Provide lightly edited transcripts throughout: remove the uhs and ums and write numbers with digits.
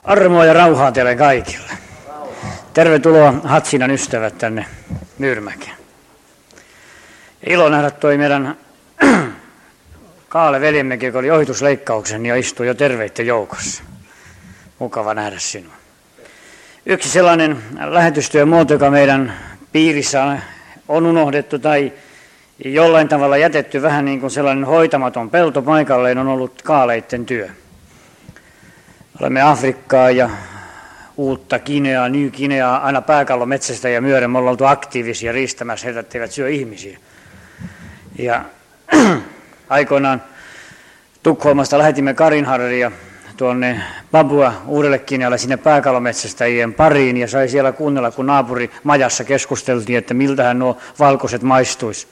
Armoa ja rauhaa teille kaikille. Tervetuloa Hatsinan ystävät tänne Myyrmäkeen. Ilo nähdä toi meidän Kaale veljemmekin, joka oli ohitusleikkauksen ja istui jo terveitten joukossa. Mukava nähdä sinua. Yksi sellainen lähetystyön muoto, joka meidän piirissä on unohdettu tai jollain tavalla jätetty vähän niin kuin sellainen hoitamaton pelto paikalleen, on ollut kaaleitten työ. Olemme Afrikkaa ja uutta Kineaa, New Kineaa, aina pääkallometsästä ja myöden me ollaan oltu aktiivisia riistämässä heitä, etteivät syö ihmisiä. Ja aikoinaan Tukholmasta lähetimme Karinharria tuonne Papua Uudelle Kinealle sinne pääkallometsästäjien pariin ja sai siellä kuunnella, kun naapuri majassa keskusteltiin, että miltähän nuo valkoiset maistuisi.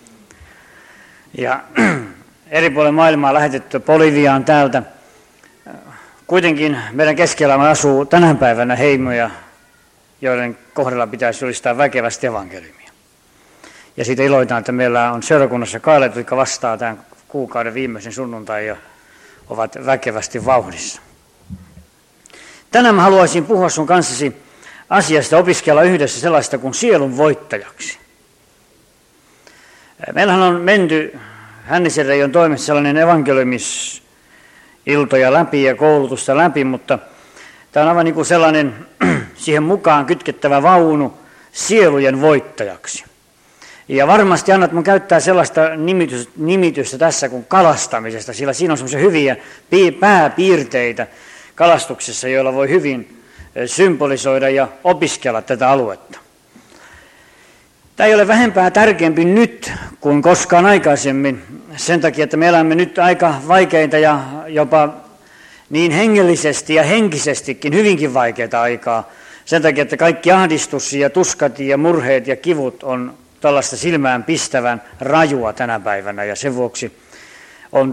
Ja eri puolilla maailmaa lähetetty Boliviaan täältä. Kuitenkin meidän keskellä asuu tänä päivänä heimoja, joiden kohdalla pitäisi julistaa väkevästi evankeliumia. Ja siitä iloitaan, että meillä on seurakunnassa kaalet, jotka vastaa tämän kuukauden viimeisen sunnuntai ja ovat väkevästi vauhdissa. Tänään mä haluaisin puhua sun kanssasi asiasta, opiskella yhdessä sellaista kuin sielun voittajaksi. Meillähän on menty Hännisen Reijon toimessa sellainen evankeliumisiltoja läpi ja koulutusta läpi, mutta tämä on aivan niin kuin sellainen siihen mukaan kytkettävä vaunu sielujen voittajaksi. Ja varmasti annat mun käyttää sellaista nimitystä tässä kuin kalastamisesta, sillä siinä on semmoisia hyviä pääpiirteitä kalastuksessa, joilla voi hyvin symbolisoida ja opiskella tätä aluetta. Tämä ei ole vähempää tärkeämpi nyt kuin koskaan aikaisemmin, sen takia, että me elämme nyt aika vaikeita ja jopa niin hengellisesti ja henkisestikin hyvinkin vaikeita aikaa. Sen takia, että kaikki ahdistus ja tuskat ja murheet ja kivut on tällaista silmään pistävän rajua tänä päivänä ja sen vuoksi on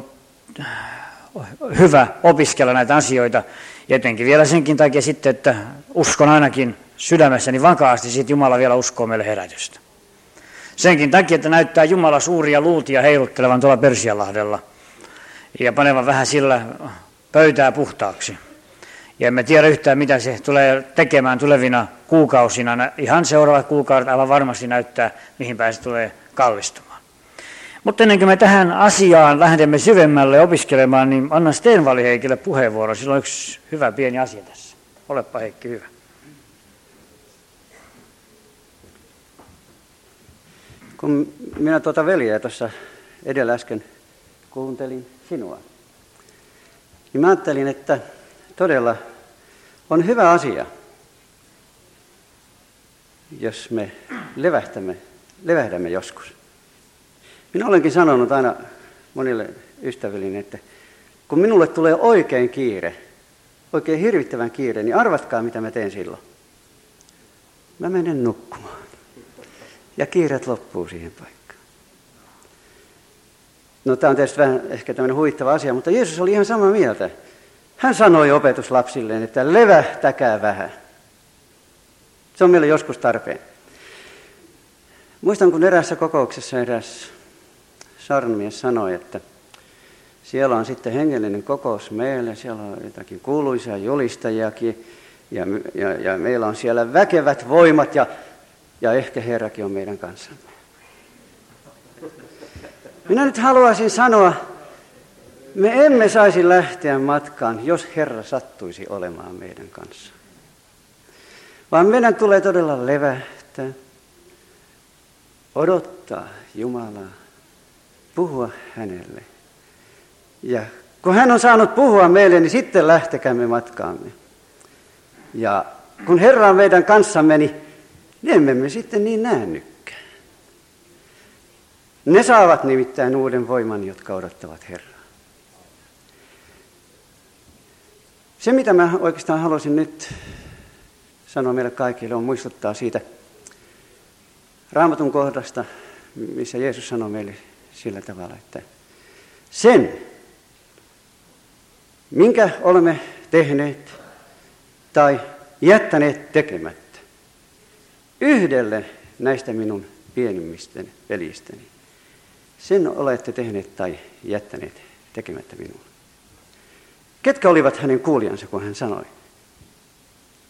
hyvä opiskella näitä asioita. Ja etenkin vielä senkin takia sitten, että uskon ainakin sydämessäni vakaasti, siitä Jumala vielä uskoo meille herätystä. Senkin takia, että näyttää Jumala suuria luutia heiluttelevan tuolla Persianlahdella ja panevan vähän sillä pöytää puhtaaksi. Ja emme tiedä yhtään, mitä se tulee tekemään tulevina kuukausina. Ihan seuraavat kuukaudet aivan varmasti näyttää, mihin päin se tulee kallistumaan. Mutta ennen kuin me tähän asiaan lähdemme syvemmälle opiskelemaan, niin annan Stenvall Heikille puheenvuoron. Sillä on yksi hyvä pieni asia tässä. Olepa Heikki hyvä. Kun minä tuota veljeä tuossa edellä äsken kuuntelin sinua, niin mä ajattelin, että todella on hyvä asia, jos me levähdämme joskus. Minä olenkin sanonut aina monille ystävilleni, että kun minulle tulee oikein kiire, oikein hirvittävän kiire, niin arvatkaa mitä mä teen silloin. Mä menen nukkumaan. Ja kiireet loppuu siihen paikkaan. No tämä on tietysti vähän ehkä tämmöinen huvittava asia, mutta Jeesus oli ihan samaa mieltä. Hän sanoi opetuslapsilleen, että levähtäkää vähän. Se on meille joskus tarpeen. Muistan, kun eräässä kokouksessa eräs saarnamies sanoi, että siellä on sitten hengellinen kokous meille, siellä on jotakin kuuluisia julistajiakin, ja meillä on siellä väkevät voimat, ja ehkä Herrakin on meidän kanssamme. Minä nyt haluaisin sanoa, me emme saisi lähteä matkaan, jos Herra sattuisi olemaan meidän kanssa. Vaan meidän tulee todella levähtää, odottaa Jumalaa, puhua hänelle. Ja kun hän on saanut puhua meille, niin sitten lähtekäämme matkaamme. Ja kun Herra on meidän kanssamme, niin emme me sitten niin näännykkään. Ne saavat nimittäin uuden voiman, jotka odottavat Herraa. Se, mitä mä oikeastaan haluaisin nyt sanoa meille kaikille, on muistuttaa siitä Raamatun kohdasta, missä Jeesus sanoi meille sillä tavalla, että sen, minkä olemme tehneet tai jättäneet tekemättä, yhdelle näistä minun pienimmistä veljistäni, sen olette tehneet tai jättäneet tekemättä minulle. Ketkä olivat hänen kuulijansa, kun hän sanoi,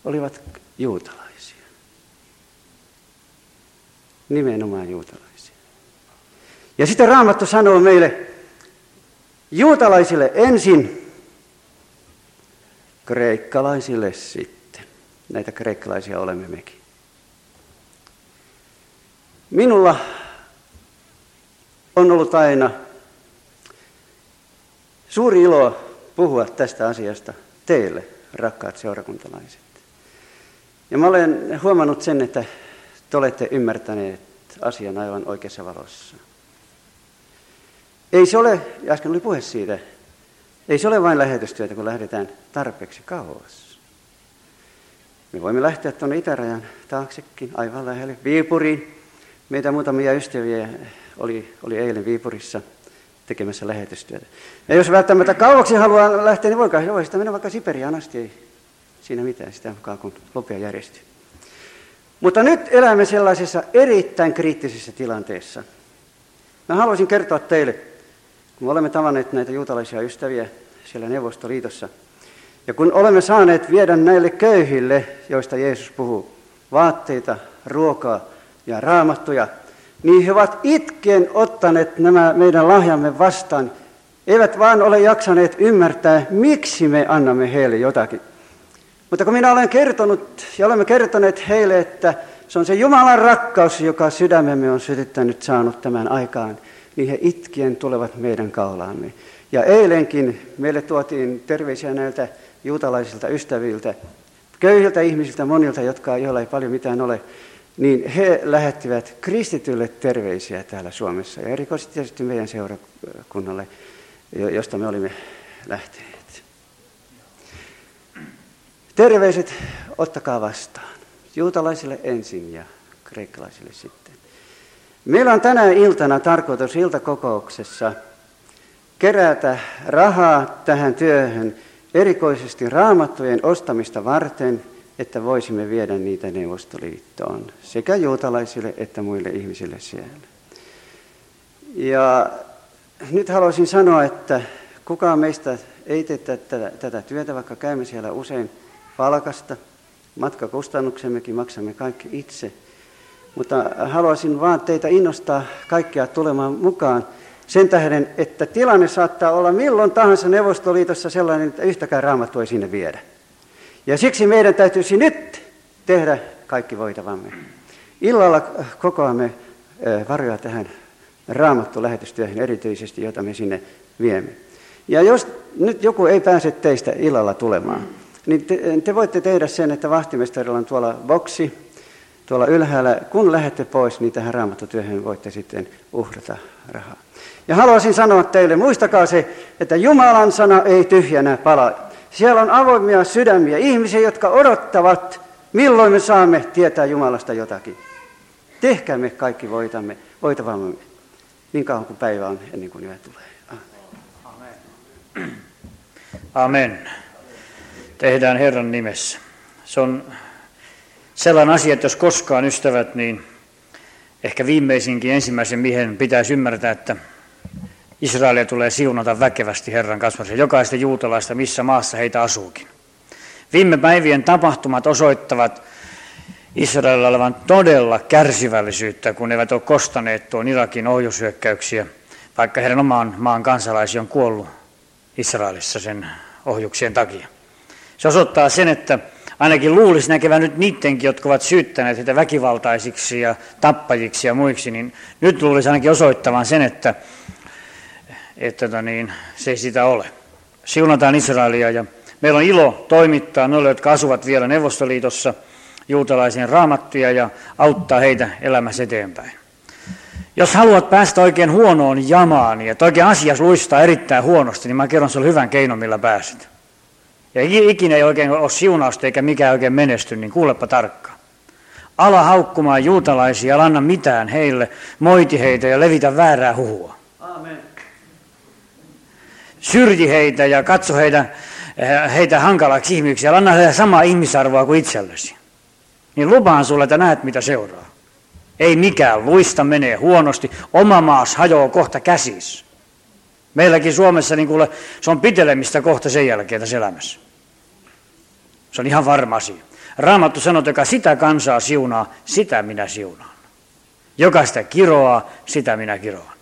olivat juutalaisia. Nimenomaan juutalaisia. Ja sitten Raamattu sanoo meille, juutalaisille ensin, kreikkalaisille sitten. Näitä kreikkalaisia olemme mekin. Minulla on ollut aina suuri ilo puhua tästä asiasta teille, rakkaat seurakuntalaiset. Ja mä olen huomannut sen, että te olette ymmärtäneet asian aivan oikeassa valossa. Ei se ole, ja äsken oli puhe siitä, ei se ole vain lähetystyötä, kun lähdetään tarpeeksi kauas. Me voimme lähteä tuonne itärajan taaksekin, aivan lähelle Viipuriin. Meitä muutamia ystäviä oli eilen Viipurissa tekemässä lähetystyötä. Ja jos välttämättä kauaksi haluaa lähteä, niin voi sitä mennä vaikka Siperiaan asti. Ei siinä mitään, sitä mukaan kun lopia järjestyy. Mutta nyt elämme sellaisessa erittäin kriittisessä tilanteessa. Mä haluaisin kertoa teille, kun me olemme tavanneet näitä juutalaisia ystäviä siellä Neuvostoliitossa, ja kun olemme saaneet viedä näille köyhille, joista Jeesus puhuu, vaatteita, ruokaa ja raamattuja, niin he ovat itkien ottaneet nämä meidän lahjamme vastaan, eivät vaan ole jaksaneet ymmärtää, miksi me annamme heille jotakin. Mutta kun minä olen kertonut ja olemme kertoneet heille, että se on se Jumalan rakkaus, joka sydämemme on sytyttänyt saanut tämän aikaan, niin he itkien tulevat meidän kaulaamme. Ja eilenkin meille tuotiin terveisiä näiltä juutalaisilta ystäviltä, köyhiltä ihmisiltä, monilta, joilla ei paljon mitään ole, niin he lähettivät kristityille terveisiä täällä Suomessa ja erikoisesti tietysti meidän seurakunnalle, josta me olimme lähteneet. Terveiset ottakaa vastaan. Juutalaisille ensin ja kreikkalaisille sitten. Meillä on tänä iltana tarkoitus iltakokouksessa kerätä rahaa tähän työhön, erikoisesti raamattujen ostamista varten, että voisimme viedä niitä Neuvostoliittoon, sekä juutalaisille että muille ihmisille siellä. Ja nyt haluaisin sanoa, että kukaan meistä ei tee tätä työtä, vaikka käymme siellä usein palkasta. Matkakustannuksemmekin maksamme kaikki itse. Mutta haluaisin vaan teitä innostaa kaikkia tulemaan mukaan sen tähden, että tilanne saattaa olla milloin tahansa Neuvostoliitossa sellainen, että yhtäkään raamattua ei sinne viedä. Ja siksi meidän täytyisi nyt tehdä kaikki voitavamme. Illalla kokoamme varoja tähän raamattu-lähetystyöhön erityisesti, jota me sinne viemme. Ja jos nyt joku ei pääse teistä illalla tulemaan, niin te voitte tehdä sen, että vahtimestarilla on tuolla boksi, tuolla ylhäällä. Kun lähdette pois, niin tähän raamattutyöhön voitte sitten uhrata rahaa. Ja haluaisin sanoa teille, muistakaa se, että Jumalan sana ei tyhjänä pala. Siellä on avoimia sydämiä, ihmisiä, jotka odottavat, milloin me saamme tietää Jumalasta jotakin. Tehkäämme kaikki voitavamme niin kauan kuin päivä on ennen kuin yö tulee. Amen. Amen. Tehdään Herran nimessä. Se on sellainen asia, että jos koskaan ystävät, niin ehkä viimeisinkin ensimmäisen miehen pitäisi ymmärtää, että Israelia tulee siunata väkevästi Herran kasvatuksessa, jokaista juutalaista, missä maassa heitä asuukin. Viime päivien tapahtumat osoittavat Israelilla olevan todella kärsivällisyyttä, kun eivät ole kostaneet tuon Irakin ohjushyökkäyksiä, vaikka heidän oman maan kansalaisia on kuollut Israelissa sen ohjuksien takia. Se osoittaa sen, että ainakin luulisi näkevän nyt niidenkin, jotka ovat syyttäneet heitä väkivaltaisiksi ja tappajiksi ja muiksi, niin nyt luulisi ainakin osoittavan sen, että se ei sitä ole. Siunataan Israelia ja meillä on ilo toimittaa noille, jotka asuvat vielä Neuvostoliitossa, juutalaisiin raamattuja ja auttaa heitä elämässä eteenpäin. Jos haluat päästä oikein huonoon jamaan ja oikein asiassa luistaa erittäin huonosti, niin mä kerron sinulle hyvän keinon, millä pääset. Ja ikinä ei oikein ole siunausta eikä mikään oikein menesty, niin kuulepa tarkkaan. Ala haukkumaan juutalaisia, älä anna mitään heille, moiti heitä ja levitä väärää huhua. Amen. Syrji heitä ja katso heitä hankalaksi ihmisiksi, älä anna heille samaa ihmisarvoa kuin itsellesi. Niin lupaan sulle, että näet mitä seuraa. Ei mikään luista menee huonosti, oma maas hajoaa kohta käsissä. Meilläkin Suomessa niin se on pitelemistä kohta sen jälkeen tässä elämässä. Se on ihan varma asia. Raamattu sanoo, että joka sitä kansaa siunaa, sitä minä siunaan. Joka sitä kiroaa, sitä minä kiroan.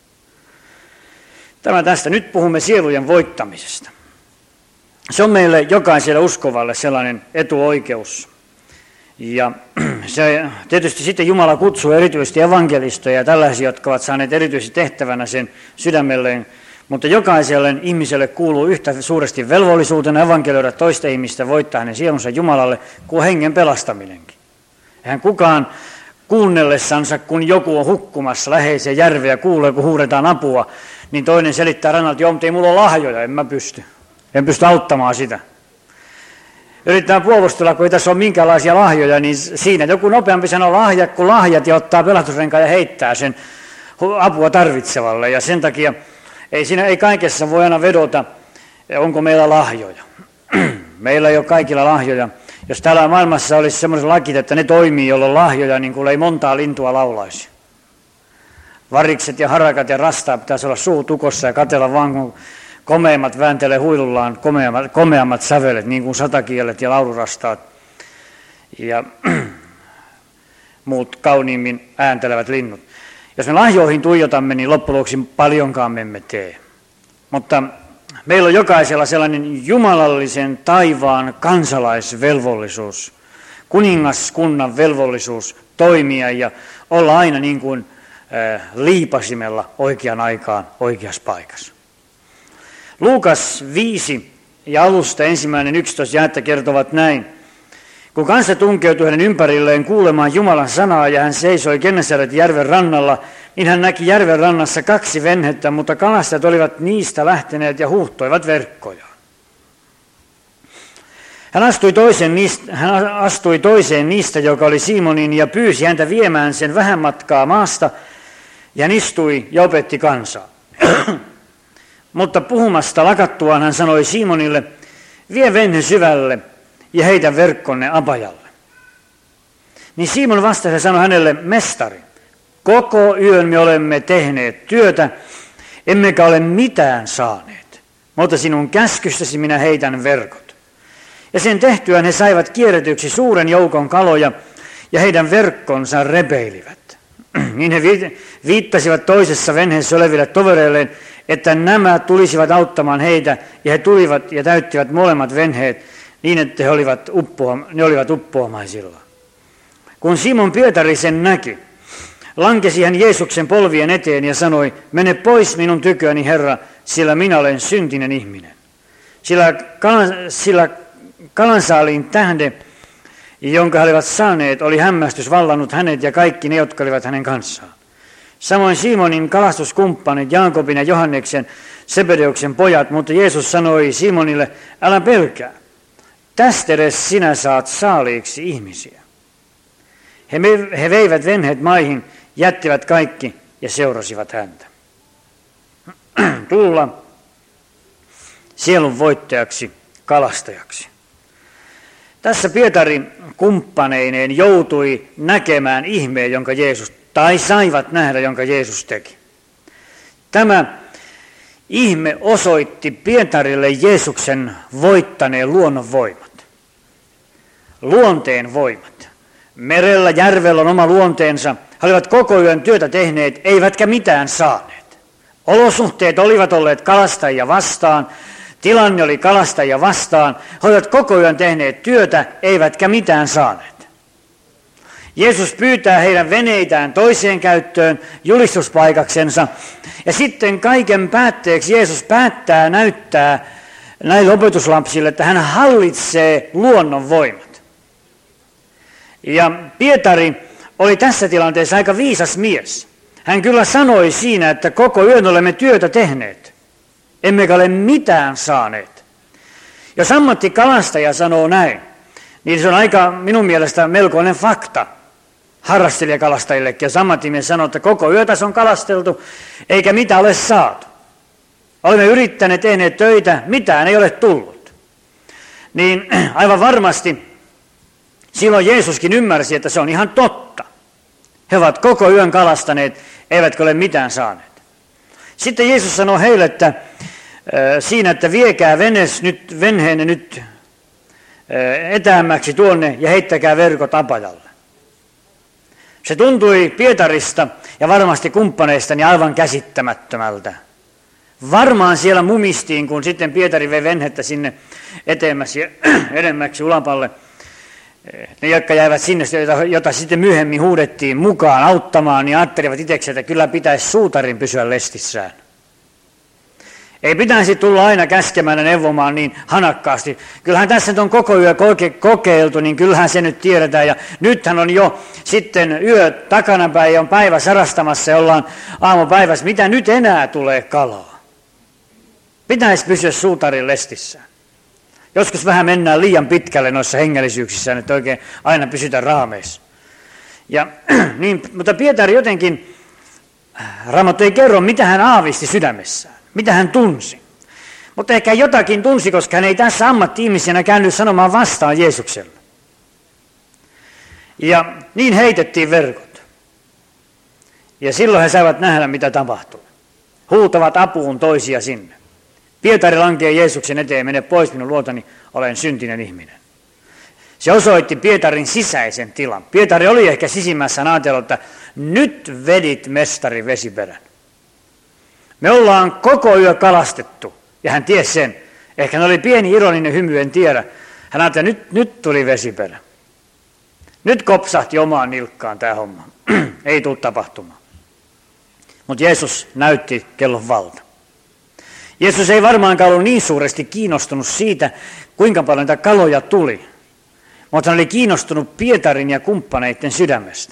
Tämä tästä. Nyt puhumme sielujen voittamisesta. Se on meille jokaiselle uskovalle sellainen etuoikeus. Ja se, tietysti sitten Jumala kutsuu erityisesti evankelistoja ja tällaisia, jotka ovat saaneet erityisesti tehtävänä sen sydämelleen. Mutta jokaiselle ihmiselle kuuluu yhtä suuresti velvollisuutena evankelioida toista ihmistä, voittaa hänen sielunsa Jumalalle, kuin hengen pelastaminenkin. Eihän kukaan kuunnellessansa, kun joku on hukkumassa läheiseen järveen ja kuulee, kun huudetaan apua, niin toinen selittää rannalta, joo, mutta ei mulla ole lahjoja, en pysty auttamaan sitä. Yritetään puolustella, kun ei tässä ole minkäänlaisia lahjoja, niin siinä joku nopeampi sanoo lahjat kuin lahjat ja ottaa pelastusrenkaan ja heittää sen apua tarvitsevalle. Ja sen takia ei kaikessa voi aina vedota, onko meillä lahjoja. Meillä ei ole kaikilla lahjoja. Jos täällä maailmassa olisi sellaiset lakit, että ne toimii, joilla on lahjoja, niin kuin ei montaa lintua laulaisi. Varikset ja harakat ja rastaa pitäisi olla suu tukossa ja katsella vaan, kun komeimmat vääntelee huilullaan komeammat sävelet, niin kuin satakielet ja laulurastaat ja muut kauniimmin ääntelevät linnut. Jos me lahjoihin tuijotamme, niin loppujen lopuksi paljonkaan me emme tee. Mutta meillä on jokaisella sellainen jumalallisen taivaan kansalaisvelvollisuus, kuningaskunnan velvollisuus toimia ja olla aina niin kuin liipasimella oikean aikaan oikeassa paikassa. Luukas 5 ja alusta 1:11 jaetta kertovat näin. Kun kansa tunkeutui hänen ympärilleen kuulemaan Jumalan sanaa ja hän seisoi Gennesaret järven rannalla, niin hän näki järven rannassa 2 venhettä, mutta kalastajat olivat niistä lähteneet ja huuhtoivat verkkojaan. Hän astui toiseen niistä, joka oli Simonin, ja pyysi häntä viemään sen vähän matkaa maasta, ja hän istui ja opetti kansaa. Mutta puhumasta lakattuaan hän sanoi Simonille, vie venhe syvälle ja heitä verkkonne apajalle. Niin Simon vastasi ja sanoi hänelle, mestari, koko yön me olemme tehneet työtä, emmekä ole mitään saaneet, mutta sinun käskystäsi minä heitän verkot. Ja sen tehtyään he saivat kierretyksi suuren joukon kaloja ja heidän verkkonsa repeilivät. Niin he viittasivat toisessa venheessä oleville tovereilleen, että nämä tulisivat auttamaan heitä, ja he tulivat ja täyttivät molemmat venheet niin, että ne olivat uppoamaisillaan. Kun Simon Pietari sen näki, lankesi hän Jeesuksen polvien eteen ja sanoi, mene pois minun tyköni, Herra, sillä minä olen syntinen ihminen. Sillä kalansaaliin tähden, jonka he olivat saaneet, oli hämmästys vallannut hänet ja kaikki ne, jotka olivat hänen kanssaan. Samoin Simonin kalastuskumppanit, Jaakobin ja Johanneksen, Sebedeuksen pojat, mutta Jeesus sanoi Simonille, älä pelkää, tästä edes sinä saat saaliiksi ihmisiä. He veivät venheet maihin, jättivät kaikki ja seurasivat häntä. Tulla sielun voittajaksi, kalastajaksi. Tässä Pietari kumppaneineen joutui näkemään ihmeen, jonka Jeesus tai saivat nähdä, jonka Jeesus teki. Tämä ihme osoitti Pietarille Jeesuksen voittaneen luonnon voimat. Luonteen voimat. Merellä, järvellä on oma luonteensa. He olivat koko yön työtä tehneet, eivätkä mitään saaneet. Olosuhteet olivat olleet kalastajia vastaan. Tilanne oli kalastajia vastaan. He olivat koko yön tehneet työtä, eivätkä mitään saaneet. Jeesus pyytää heidän veneitään toiseen käyttöön julistuspaikaksensa. Ja sitten kaiken päätteeksi Jeesus päättää näyttää näille opetuslapsille, että hän hallitsee luonnon voimat. Ja Pietari oli tässä tilanteessa aika viisas mies. Hän kyllä sanoi siinä, että koko yön olemme työtä tehneet, emmekä ole mitään saaneet. Jos ammattikalastaja sanoo näin, niin se on aika minun mielestä melkoinen fakta harrastelijakalastajillekin. Jos ammattimies sanoo, että koko yötä on kalasteltu, eikä mitään ole saatu. Olemme yrittäneet, tehneet töitä, mitään ei ole tullut. Niin aivan varmasti silloin Jeesuskin ymmärsi, että se on ihan totta. He ovat koko yön kalastaneet, eivätkä ole mitään saaneet. Sitten Jeesus sanoi heille, että siinä, että viekää venheenne nyt etäämmäksi tuonne ja heittäkää verkot apajalle. Se tuntui Pietarista ja varmasti kumppaneistani aivan käsittämättömältä. Varmaan siellä mumistiin, kun sitten Pietari vei venhettä sinne edemmäksi Ulapalle. Ne, jotka jäivät sinne, jota sitten myöhemmin huudettiin mukaan auttamaan, niin ajattelivat itsekseen, että kyllä pitäisi suutarin pysyä lestissään. Ei pitäisi tulla aina käskemään ja neuvomaan niin hanakkaasti. Kyllähän tässä nyt on koko yö kokeiltu, niin kyllähän se nyt tiedetään. Ja nythän on jo sitten yö takanapäin ja on päivä sarastamassa ja ollaan aamupäivässä. Mitä nyt enää tulee kalaa? Pitäisi pysyä suutarin lestissään. Joskus vähän mennään liian pitkälle noissa hengellisyyksissään, että oikein aina pysytään raameissa. Ja, niin, mutta Pietari jotenkin, Raamattu ei kerro, mitä hän aavisti sydämessään, mitä hän tunsi. Mutta ehkä jotakin tunsi, koska hän ei tässä ammatti-ihmisenä käynyt sanomaan vastaan Jeesukselle. Ja niin heitettiin verkot. Ja silloin he saivat nähdä, mitä tapahtuu. Huutavat apuun toisia sinne. Pietari lankee Jeesuksen eteen, mene pois minun luotani, olen syntinen ihminen. Se osoitti Pietarin sisäisen tilan. Pietari oli ehkä sisimmässään ajatellut, että nyt vedit mestari vesiperän. Me ollaan koko yö kalastettu, ja hän tiesi sen. Ehkä ne oli pieni ironinen hymy, en tiedä. Hän ajatteli, että nyt tuli vesiperä. Nyt kopsahti omaan nilkkaan tämä homma. Ei tule tapahtumaan. Mutta Jeesus näytti kellon valta. Jeesus ei varmaankaan ollut niin suuresti kiinnostunut siitä, kuinka paljon niitä kaloja tuli. Mutta hän oli kiinnostunut Pietarin ja kumppaneiden sydämestä.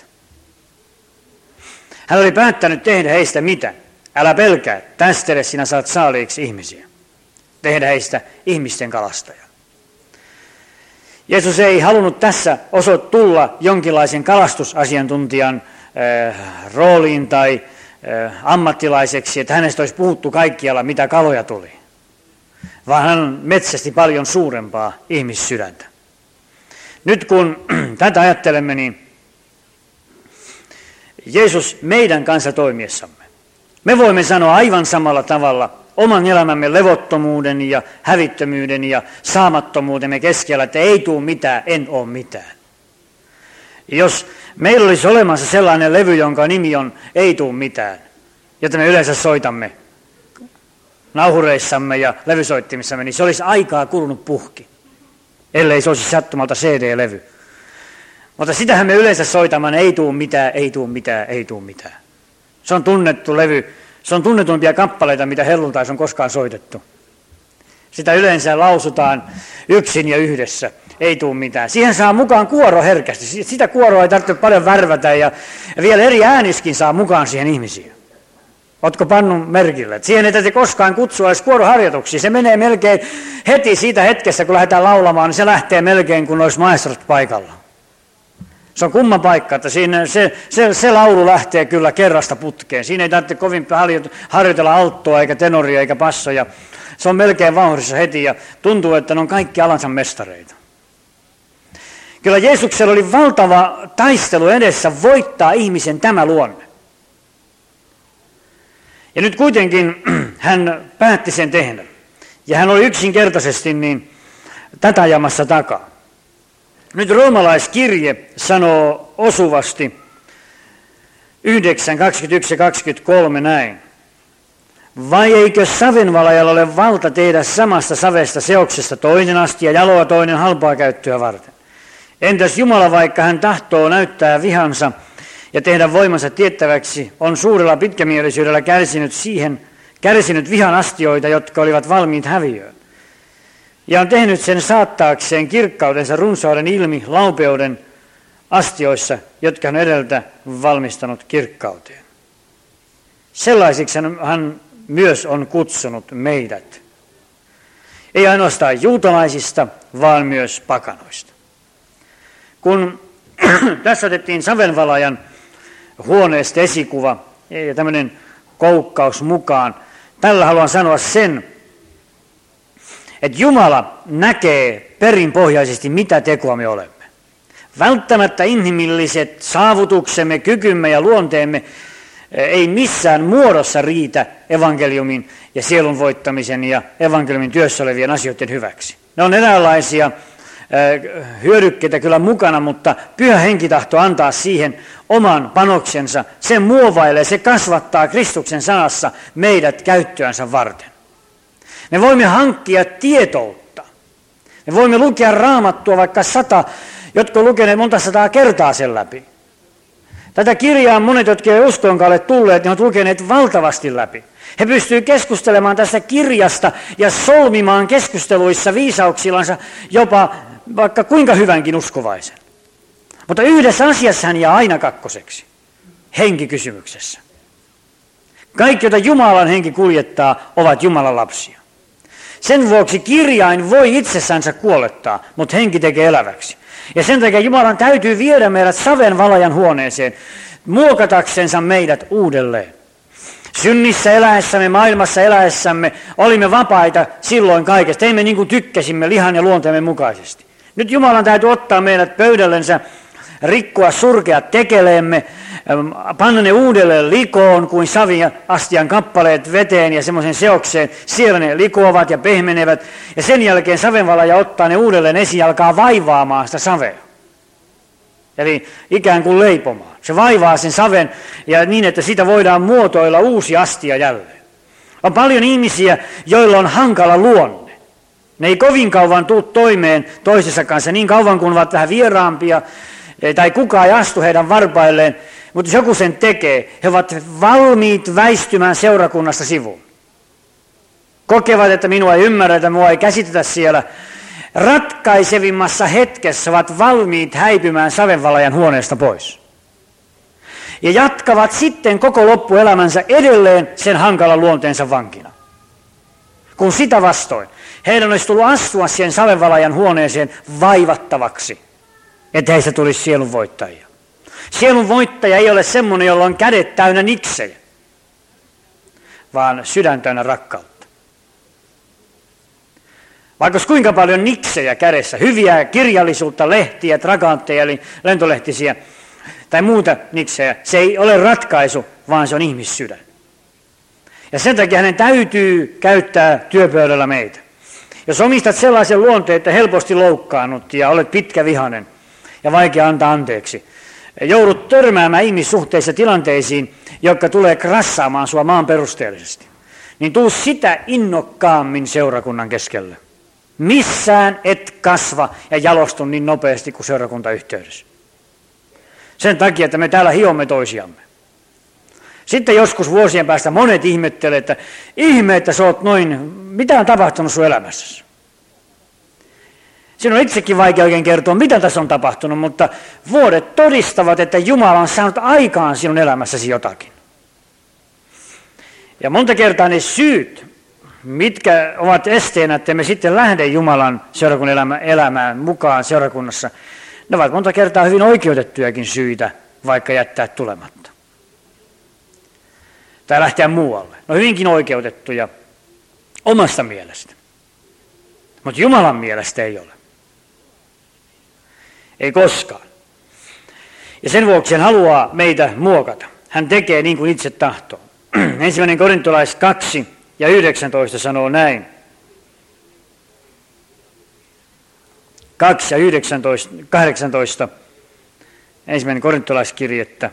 Hän oli päättänyt tehdä heistä mitä? Älä pelkää, tästä edes sinä saat saaliiksi ihmisiä. Tehdä heistä ihmisten kalastajia. Jeesus ei halunnut tässä tulla jonkinlaisen kalastusasiantuntijan rooliin tai ammattilaiseksi, että hänestä olisi puhuttu kaikkialla, mitä kaloja tuli. Vaan hän metsästi paljon suurempaa ihmissydäntä. Nyt kun tätä ajattelemme, niin Jeesus meidän kanssa toimiessamme. Me voimme sanoa aivan samalla tavalla oman elämämme levottomuuden ja hävittömyyden ja saamattomuutemme keskellä, että ei tule mitään, en ole mitään. Jos meillä olisi olemassa sellainen levy, jonka nimi on Ei tule mitään, jota me yleensä soitamme nauhureissamme ja levysoittimissamme, niin se olisi aikaa kulunut puhki, ellei se olisi sattumalta CD-levy. Mutta sitähän me yleensä soitamme, ei tule mitään, ei tule mitään, ei tule mitään. Se on tunnettu levy, se on tunnetumpia kappaleita, mitä helluntais on koskaan soitettu. Sitä yleensä lausutaan yksin ja yhdessä, ei tule mitään. Siihen saa mukaan kuoro herkästi, sitä kuoroa ei tarvitse paljon värvätä ja vielä eri ääniskin saa mukaan siihen ihmisiä. Ootko pannut merkille? Siihen ei täytyy koskaan kutsua edes kuoroharjoituksia. Se menee melkein heti siitä hetkestä, kun lähdetään laulamaan, niin se lähtee melkein, kun olisi maestrat paikalla. Se on kumma paikka, että siinä se laulu lähtee kyllä kerrasta putkeen. Siinä ei tarvitse kovin harjoitella alttoa, eikä tenoria, eikä passoja. Se on melkein vauhdissa heti ja tuntuu, että ne on kaikki alansa mestareita. Kyllä Jeesuksella oli valtava taistelu edessä voittaa ihmisen tämä luonne. Ja nyt kuitenkin hän päätti sen tehdä. Ja hän oli yksinkertaisesti niin tätä ajamassa takaa. Nyt roomalaiskirje sanoo osuvasti 9, 21 ja 23 näin. Vai eikö savenvalajalla ole valta tehdä samasta savesta seoksesta toinen astia jaloa toinen halpaa käyttöä varten? Entäs Jumala, vaikka hän tahtoo näyttää vihansa ja tehdä voimansa tiettäväksi, on suurella pitkämielisyydellä kärsinyt vihan astioita, jotka olivat valmiit häviöön. Ja on tehnyt sen saattaakseen kirkkaudensa runsauden ilmi laupeuden astioissa, jotka hän edeltä valmistanut kirkkauteen. Sellaisiksi hän myös on kutsunut meidät. Ei ainoastaan juutalaisista, vaan myös pakanoista. Kun tässä otettiin savenvalajan huoneesta esikuva ja tämmöinen koukkaus mukaan, tällä haluan sanoa sen, että Jumala näkee perinpohjaisesti, mitä tekoa me olemme. Välttämättä inhimilliset saavutuksemme, kykymme ja luonteemme ei missään muodossa riitä evankeliumin ja sielun voittamisen ja evankeliumin työssä olevien asioiden hyväksi. Ne on eräänlaisia hyödykkeitä kyllä mukana, mutta Pyhä Henki tahtoo antaa siihen oman panoksensa. Se muovailee, se kasvattaa Kristuksen sanassa meidät käyttöönsä varten. Me voimme hankkia tietoutta. Me voimme lukea Raamattua vaikka 100, jotka on lukeneet monta 100 kertaa sen läpi. Tätä kirjaa monet, jotka eivät uskonkaan tulleet, ne ovat lukeneet valtavasti läpi. He pystyvät keskustelemaan tästä kirjasta ja solmimaan keskusteluissa viisauksillansa jopa vaikka kuinka hyvänkin uskovaisen. Mutta yhdessä asiassa hän jää aina kakkoseksi, henkikysymyksessä. Kaikki, joita Jumalan henki kuljettaa, ovat Jumalan lapsia. Sen vuoksi kirjain voi itsessänsä kuolettaa, mutta henki tekee eläväksi. Ja sen takia Jumalan täytyy viedä meidät savenvalajan huoneeseen, muokataksensa meidät uudelleen. Synnissä eläessämme, maailmassa eläessämme olimme vapaita silloin kaikesta. Teimme niin kuin tykkäsimme lihan ja luonteemme mukaisesti. Nyt Jumalan täytyy ottaa meidät pöydällensä, rikkoa surkeat tekeleemme, panna ne uudelleen likoon kuin saviastian kappaleet veteen ja semmoisen seokseen. Siellä ne likoavat ja pehmenevät ja sen jälkeen savenvalaja ottaa ne uudelleen esiin ja alkaa vaivaamaan sitä savea. Eli ikään kuin leipomaan. Se vaivaa sen saven ja niin, että siitä voidaan muotoilla uusi astia jälleen. On paljon ihmisiä, joilla on hankala luonne. Ne ei kovin kauan tule toimeen toisensa kanssa niin kauan kuin ovat vähän vieraampia tai kukaan ei astu heidän varpailleen. Mutta jos joku sen tekee, he ovat valmiit väistymään seurakunnasta sivuun. Kokevat, että minua ei ymmärretä, minua ei käsitetä siellä. Ratkaisevimmassa hetkessä ovat valmiit häipymään savenvalajan huoneesta pois. Ja jatkavat sitten koko loppuelämänsä edelleen sen hankalan luonteensa vankina. Kun sitä vastoin, heidän olisi tullut astua siihen savenvalajan huoneeseen vaivattavaksi, että heistä tulisi sielunvoittajia. Sielunvoittaja ei ole semmoinen, jolla on kädet täynnä niksejä, vaan sydän täynnä rakkautta. Vaikka olisi kuinka paljon niksejä kädessä, hyviä kirjallisuutta, lehtiä, tragantteja, eli lentolehtisiä tai muuta niksejä, se ei ole ratkaisu, vaan se on ihmissydän. Ja sen takia hänen täytyy käyttää työpöydällä meitä. Jos omistat sellaisen luonteen, että helposti loukkaannut ja olet pitkävihainen ja vaikea antaa anteeksi, joudut törmäämään ihmissuhteissa tilanteisiin, jotka tulee krassaamaan sua maan perusteellisesti, niin tuu sitä innokkaammin seurakunnan keskelle. Missään et kasva ja jalostu niin nopeasti kuin seurakuntayhteydessä. Sen takia, että me täällä hiomme toisiamme. Sitten joskus vuosien päästä monet ihmettelee, että ihme, että sä oot noin, mitä on tapahtunut sun elämässäsi? Sinun on itsekin vaikea oikein kertoa, mitä tässä on tapahtunut, mutta vuodet todistavat, että Jumala on saanut aikaan sinun elämässäsi jotakin. Ja monta kertaa ne syyt, mitkä ovat esteenä, että me sitten lähde Jumalan seurakunnan elämään mukaan seurakunnassa, ne ovat monta kertaa hyvin oikeutettujakin syitä, vaikka jättää tulematta. Tai lähteä muualle. No hyvinkin oikeutettuja omasta mielestä. Mutta Jumalan mielestä ei ole. Ei koskaan. Ja sen vuoksi hän haluaa meitä muokata. Hän tekee niin kuin itse tahtoo. 1. Korintolais 2 ja 19 sanoo näin. 2 ja 18. 1. korintolaiskirjettä.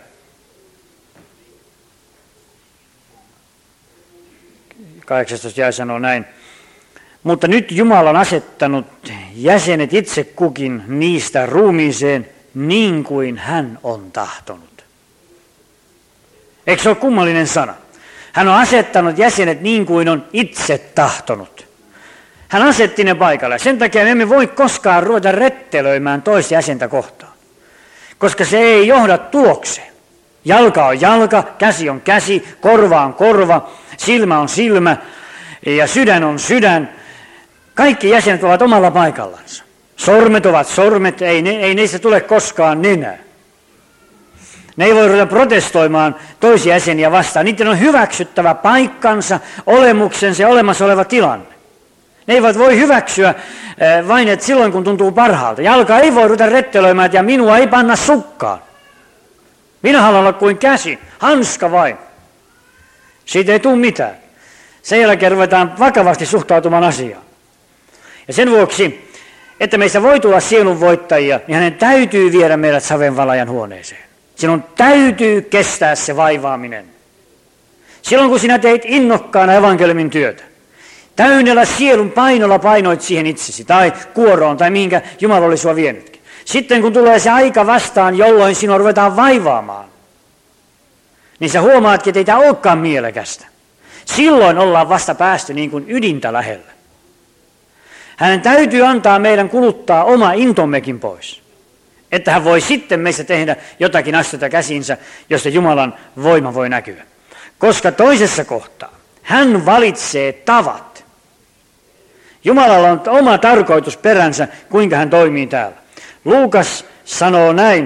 18 ja sanoo näin. Mutta nyt Jumala on asettanut jäsenet itse kukin niistä ruumiiseen niin kuin hän on tahtonut. Eikö se ole kummallinen sana? Hän on asettanut jäsenet niin kuin on itse tahtonut. Hän asetti ne paikalle. Sen takia me emme voi koskaan ruveta rettelöimään toista jäsentä kohtaan. Koska se ei johda tulokseen. Jalka on jalka, käsi on käsi, korva on korva, silmä on silmä ja sydän on sydän. Kaikki jäsenet ovat omalla paikallansa. Sormet ovat sormet, ei niistä tule koskaan nenää. Ne ei voi ruveta protestoimaan toisia jäseniä vastaan. Niiden on hyväksyttävä paikkansa, olemuksensa ja olemassa oleva tilanne. Ne eivät voi hyväksyä vain, että silloin kun tuntuu parhaalta. Jalka ei voi ruveta rettelöimään, että minua ei panna sukkaan. Minä haluan olla kuin käsi, hanska vain. Siitä ei tule mitään. Sen jälkeen ruvetaan vakavasti suhtautumaan asiaan. Ja sen vuoksi että meistä voi tulla sielun voittajia, niin hänen täytyy viedä meidät savenvalajan huoneeseen. Sinun täytyy kestää se vaivaaminen. Silloin kun sinä teit innokkaana evankeliumin työtä, täynnellä sielun painolla painoit siihen itsesi, tai kuoroon, tai mihinkä Jumala oli sua vienytkin. Sitten kun tulee se aika vastaan, jolloin sinua ruvetaan vaivaamaan, niin sä huomaatkin, että ei tämä olekaan mielekästä. Silloin ollaan vasta päästy niin kuin ydintä lähellä. Hänen täytyy antaa meidän kuluttaa oma intommekin pois, että hän voi sitten meistä tehdä jotakin asioita käsinsä, josta Jumalan voima voi näkyä. Koska toisessa kohtaa hän valitsee tavat. Jumalalla on oma tarkoitusperänsä, kuinka hän toimii täällä. Luukas sanoo näin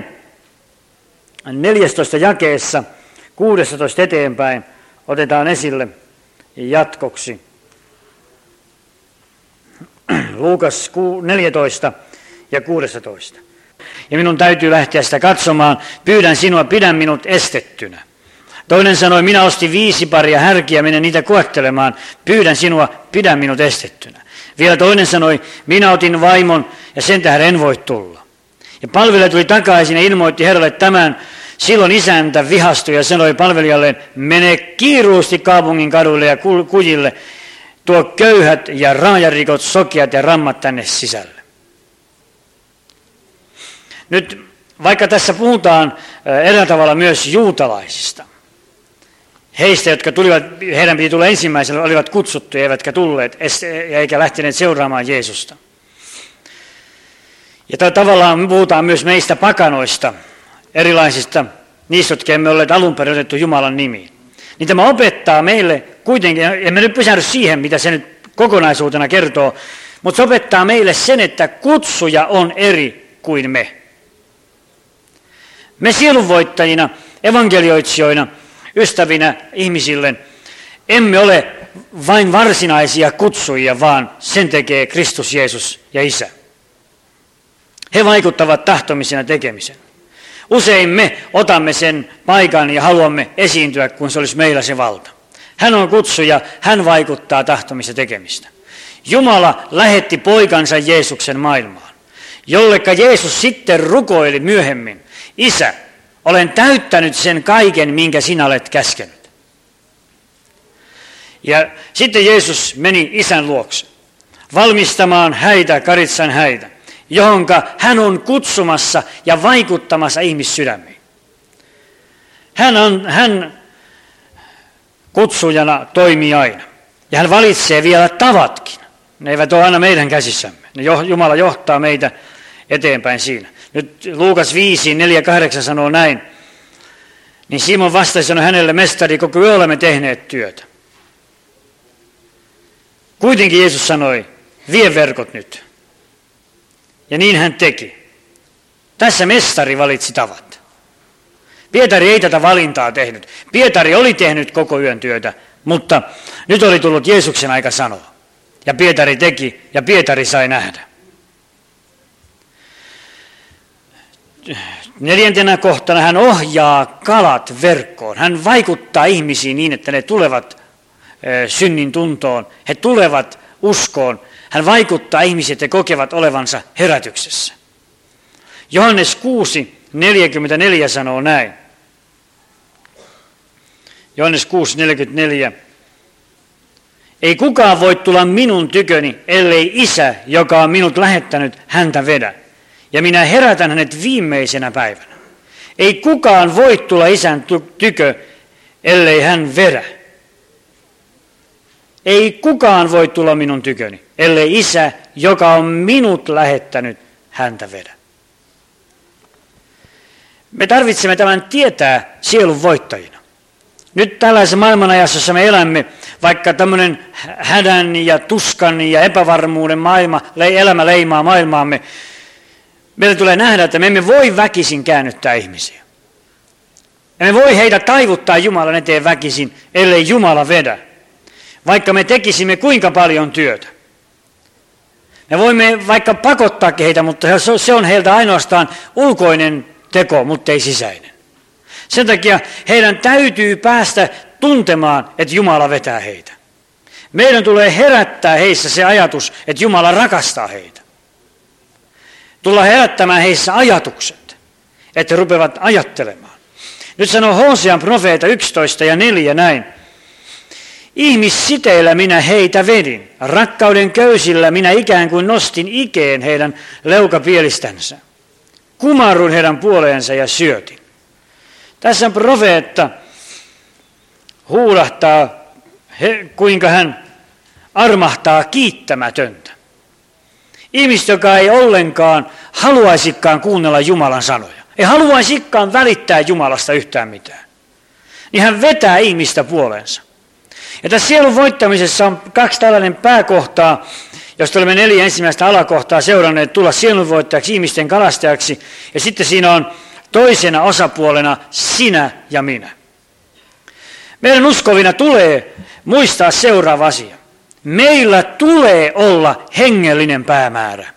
14 jakeessa 16 eteenpäin, otetaan esille jatkoksi. Luukas 14 ja 16. Ja minun täytyy lähteä sitä katsomaan. Pyydän sinua, pidä minut estettynä. Toinen sanoi, minä ostin 5 paria härkiä, menen niitä koettelemaan. Pyydän sinua, pidä minut estettynä. Vielä toinen sanoi, minä otin vaimon ja sen tähden en voi tulla. Ja palvelija tuli takaisin ja ilmoitti herralle tämän. Silloin isäntä vihastui ja sanoi palvelijalleen, mene kiiruusti kaupungin kaduille ja kujille, tuo köyhät ja raajarikot, sokeat ja rammat tänne sisälle. Nyt vaikka tässä puhutaan eräällä tavalla myös juutalaisista, heistä, jotka tulivat, heidän piti tulla ensimmäisellä, olivat kutsuttuja, eivätkä tulleet, eikä lähteneet seuraamaan Jeesusta. Ja tavallaan puhutaan myös meistä pakanoista, erilaisista, niistä, jotka emme olleet alun perin otettu Jumalan nimiin. Niin tämä opettaa meille kuitenkin, emme nyt pysähdy siihen, mitä se nyt kokonaisuutena kertoo, mutta se opettaa meille sen, että kutsuja on eri kuin me. Me sielunvoittajina, evankelioitsijoina, ystävinä ihmisille, emme ole vain varsinaisia kutsujia, vaan sen tekee Kristus Jeesus ja Isä. He vaikuttavat tahtomisen ja tekemisen. Usein me otamme sen paikan ja haluamme esiintyä, kun se olisi meillä se valta. Hän on kutsuja, hän vaikuttaa tahtomista tekemistä. Jumala lähetti poikansa Jeesuksen maailmaan, jolleka Jeesus sitten rukoili myöhemmin, Isä, olen täyttänyt sen kaiken, minkä sinä olet käskenyt. Ja sitten Jeesus meni Isän luokse valmistamaan häitä, Karitsan häitä, johonka hän on kutsumassa ja vaikuttamassa ihmissydämiin. Hän kutsujana toimii aina. Ja hän valitsee vielä tavatkin. Ne eivät ole aina meidän käsissämme. Jumala johtaa meitä eteenpäin siinä. Nyt Luukas 5, 4, 8 sanoo näin. Niin Simon vastasi sanoi hänelle, mestari, koko yö olemme tehneet työtä. Kuitenkin Jeesus sanoi, vie verkot nyt. Ja niin hän teki. Tässä mestari valitsi tavat. Pietari ei tätä valintaa tehnyt. Pietari oli tehnyt koko yön työtä, mutta nyt oli tullut Jeesuksen aika sanoa. Ja Pietari teki, ja Pietari sai nähdä. 4. kohtana hän ohjaa kalat verkkoon. Hän vaikuttaa ihmisiin niin, että ne tulevat synnin tuntoon. He tulevat uskoon. Hän vaikuttaa ihmisiin, että kokevat olevansa herätyksessä. Johannes 6, 44 sanoo näin. Johannes 6, 44. Ei kukaan voi tulla minun tyköni, ellei Isä, joka on minut lähettänyt, häntä vedä. Ja minä herätän hänet viimeisenä päivänä. Ei kukaan voi tulla Isän tykö, ellei hän vedä. Ei kukaan voi tulla minun tyköni, ellei Isä, joka on minut lähettänyt, häntä vedä. Me tarvitsemme tämän tietää sielun voittajina. Nyt tällaisessa maailmanajassa, jossa me elämme, vaikka tämmöinen hädän ja tuskan ja epävarmuuden elämä leimaa maailmaamme, meillä tulee nähdä, että me emme voi väkisin käännyttää ihmisiä. Emme voi heitä taivuttaa Jumalan eteen väkisin, ellei Jumala vedä. Vaikka me tekisimme kuinka paljon työtä. Me voimme vaikka pakottaa heitä, mutta se on heiltä ainoastaan ulkoinen teko, mutta ei sisäinen. Sen takia heidän täytyy päästä tuntemaan, että Jumala vetää heitä. Meidän tulee herättää heissä se ajatus, että Jumala rakastaa heitä. tullaan herättämään heissä ajatukset, että he rupeavat ajattelemaan. Nyt sanoo Hosean profeeta 11:4 näin. Ihmissiteillä minä heitä vedin, rakkauden köysillä minä ikään kuin nostin ikeen heidän leukapielistänsä. Kumarruin heidän puoleensa ja syötin. Tässä profeetta huudahtaa, kuinka hän armahtaa kiittämätöntä. Ihmistä, joka ei ollenkaan haluaisikaan kuunnella Jumalan sanoja, ei haluaisikaan välittää Jumalasta yhtään mitään, niin hän vetää ihmistä puoleensa. Ja tässä sielun voittamisessa on 2 tällainen pääkohtaa, josta olemme 4 ensimmäistä alakohtaa seuranneet tulla sielunvoittajaksi, ihmisten kalastajaksi. Ja sitten siinä on toisena osapuolena sinä ja minä. Meidän uskovina tulee muistaa seuraava asia. Meillä tulee olla hengellinen päämäärä.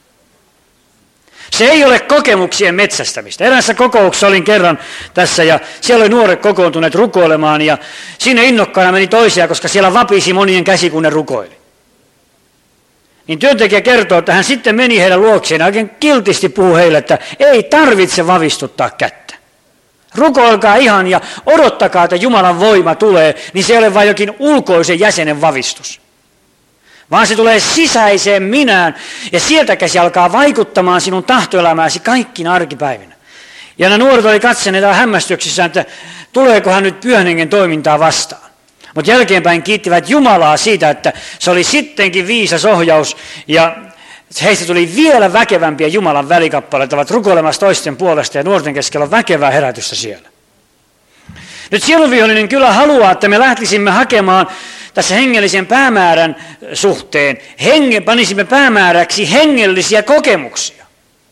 Se ei ole kokemuksien metsästämistä. Eräässä kokouksessa olin kerran tässä ja siellä oli nuoret kokoontuneet rukoilemaan ja sinne innokkaana meni toisia, koska siellä vapisi monien käsi, kun ne rukoili. Niin työntekijä kertoo, että hän sitten meni heidän luokseen ja oikein kiltisti puhui heille, että ei tarvitse vavistuttaa kättä. Rukoilkaa ihan ja odottakaa, että Jumalan voima tulee, niin se ei ole vain jokin ulkoisen jäsenen vavistus. Vaan se tulee sisäiseen minään ja sieltä käsi alkaa vaikuttamaan sinun tahtoelämääsi kaikkina arkipäivinä. Ja nämä nuoret oli katsoneet hämmästyksissään, että tuleekohan nyt Pyhän Hengen toimintaa vastaan. Mutta jälkeenpäin kiittivät Jumalaa siitä, että se oli sittenkin viisas ohjaus ja heistä tuli vielä väkevämpiä Jumalan välikappaleita, ovat rukoilemassa toisten puolesta ja nuorten keskellä on väkevää herätystä siellä. Nyt sielunvihollinen kyllä haluaa, että me lähtisimme hakemaan tässä hengellisen päämäärän suhteen, panisimme päämääräksi hengellisiä kokemuksia.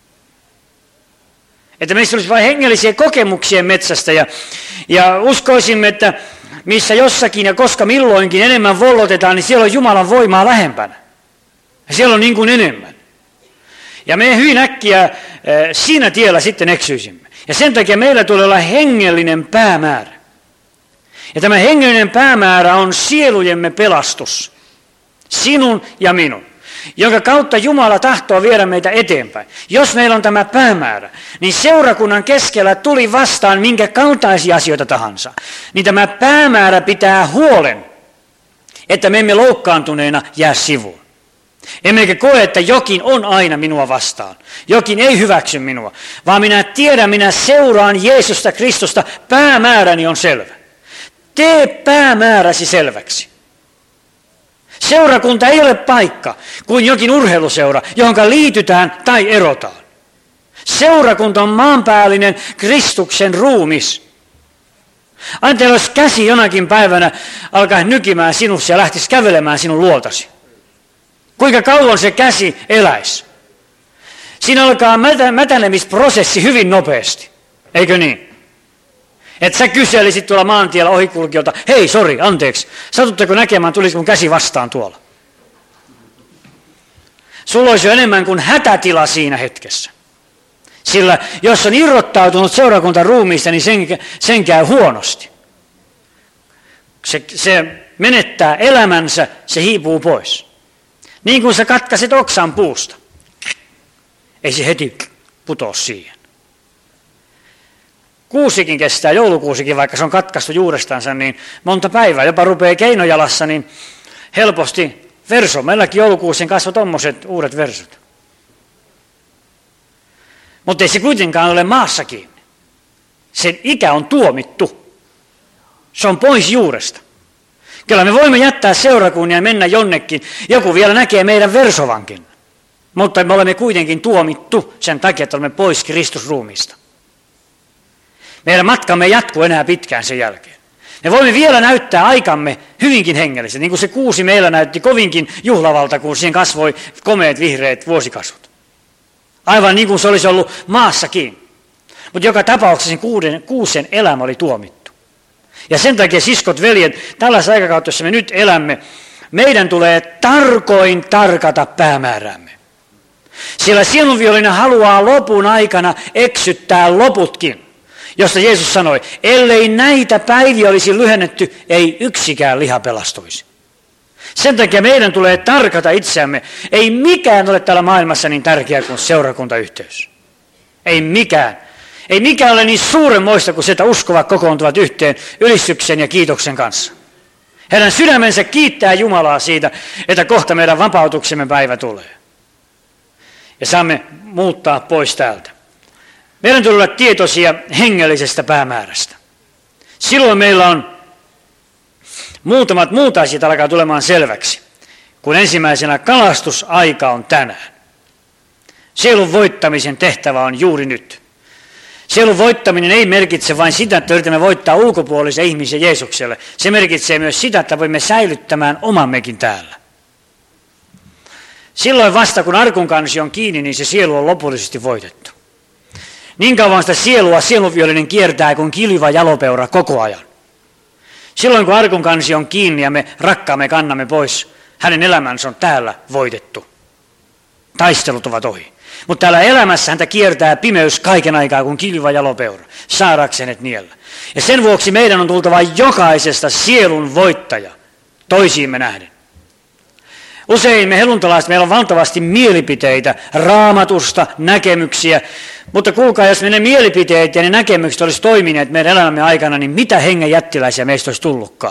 Että meistä olisi vain hengellisiä kokemuksien metsästä ja uskoisimme, että missä jossakin ja koska milloinkin enemmän vollotetaan, niin siellä on Jumalan voimaa lähempänä. Ja siellä on niin kuin enemmän. Ja me hyvin äkkiä siinä tiellä sitten eksyisimme. Ja sen takia meillä tulee olla hengellinen päämäärä. Ja tämä hengellinen päämäärä on sielujemme pelastus. Sinun ja minun. Jonka kautta Jumala tahtoo viedä meitä eteenpäin. Jos meillä on tämä päämäärä, niin seurakunnan keskellä tuli vastaan minkä kaltaisia asioita tahansa. Niin tämä päämäärä pitää huolen, että me emme loukkaantuneena jää sivuun. Emmekä koe, että jokin on aina minua vastaan. Jokin ei hyväksy minua. Vaan minä tiedän, minä seuraan Jeesusta Kristusta. Päämääräni on selvä. Tee päämääräsi selväksi. Seurakunta ei ole paikka kuin jokin urheiluseura, johon liitytään tai erotaan. Seurakunta on maanpäällinen Kristuksen ruumis. Ajatella, jos käsi jonakin päivänä alkaa nykimään sinussa ja lähtisi kävelemään sinun luotasi. Kuinka kauan se käsi eläisi? Siinä alkaa mätänemisprosessi hyvin nopeasti, eikö niin? Että sä kyselisit tuolla maantiellä ohikulkijoilta, hei, sori, anteeksi, satutteko näkemään, tulisiko mun käsi vastaan tuolla? Sulla olisi jo enemmän kuin hätätila siinä hetkessä. Sillä jos on irrottautunut seurakunnan ruumiista, niin sen käy huonosti. Se menettää elämänsä, se hiipuu pois. Niin kuin sä katkaiset oksan puusta. Ei se heti putoa siihen. Kuusikin kestää, joulukuusikin, vaikka se on katkaistu juurestansa, niin monta päivää, jopa rupeaa keinojalassa, niin helposti verso. Meilläkin joulukuusin kasvoi tommoset uudet versot. Mutta ei se kuitenkaan ole maassa kiinni. Sen ikä on tuomittu. Se on pois juuresta. Kyllä me voimme jättää seurakunnia ja mennä jonnekin. Joku vielä näkee meidän versovankin. Mutta me olemme kuitenkin tuomittu sen takia, että olemme pois Kristusruumista. Meidän matkamme ei jatku enää pitkään sen jälkeen. Me voimme vielä näyttää aikamme hyvinkin hengellisesti, niin kuin se kuusi meillä näytti kovinkin juhlavalta, kun siihen kasvoi komeet vihreät vuosikasvut. Aivan niin kuin se olisi ollut maassakin. Mutta joka tapauksessa sen kuusen elämä oli tuomittu. Ja sen takia, siskot, veljet, tällaisessa aikakautta, jossa me nyt elämme, meidän tulee tarkoin tarkata päämääräämme. Sillä sielunvihollinen haluaa lopun aikana eksyttää loputkin, josta Jeesus sanoi, ellei näitä päiviä olisi lyhennetty, ei yksikään liha pelastuisi. Sen takia meidän tulee tarkata itseämme. Ei mikään ole täällä maailmassa niin tärkeä kuin seurakuntayhteys. Ei mikään. Ei mikään ole niin suuremmoista kuin se, että uskovat kokoontuvat yhteen ylistyksen ja kiitoksen kanssa. Heidän sydämensä kiittää Jumalaa siitä, että kohta meidän vapautuksemme päivä tulee. Ja saamme muuttaa pois täältä. Meidän tulee olla tietoisia hengellisestä päämäärästä. Silloin meillä on muutamat muut asiat alkaa tulemaan selväksi, kun ensimmäisenä kalastusaika on tänään. Sielun voittamisen tehtävä on juuri nyt. Sielun voittaminen ei merkitse vain sitä, että yritämme voittaa ulkopuolisia ihmisiä Jeesukselle. Se merkitsee myös sitä, että voimme säilyttämään omammekin täällä. Silloin vasta, kun arkun kansi on kiinni, niin se sielu on lopullisesti voitettu. Niin kauan sitä sielunvihollinen kiertää kuin kiljuva jalopeura koko ajan. Silloin, kun arkun kansi on kiinni ja me rakkaamme kannamme pois, hänen elämänsä on täällä voitettu. Taistelut ovat ohi. Mutta täällä elämässä häntä kiertää pimeys kaiken aikaa kuin kiljuva jalopeura, saadakseen et niellä. Ja sen vuoksi meidän on tultava jokaisesta sielun voittaja toisiimme nähden. Usein me helluntalaiset, meillä on valtavasti mielipiteitä, raamatusta, näkemyksiä, mutta kuulkaa, jos ne mielipiteet ja ne näkemykset olisi toimineet meidän elämämme aikana, niin mitä hengen jättiläisiä meistä olisi tullutkaan?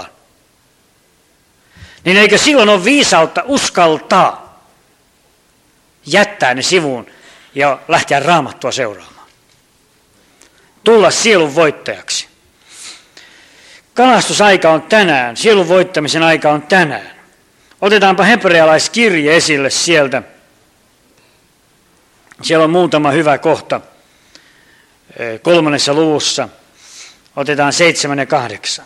Niin eikö silloin ole viisautta uskaltaa jättää ne sivuun ja lähteä raamattua seuraamaan? Tulla sielun voittajaksi. Kalastusaika on tänään, sielun voittamisen aika on tänään. Otetaanpa hebrealaiskirje esille sieltä. Siellä on muutama hyvä kohta 3. luvussa. Otetaan 7 ja 8.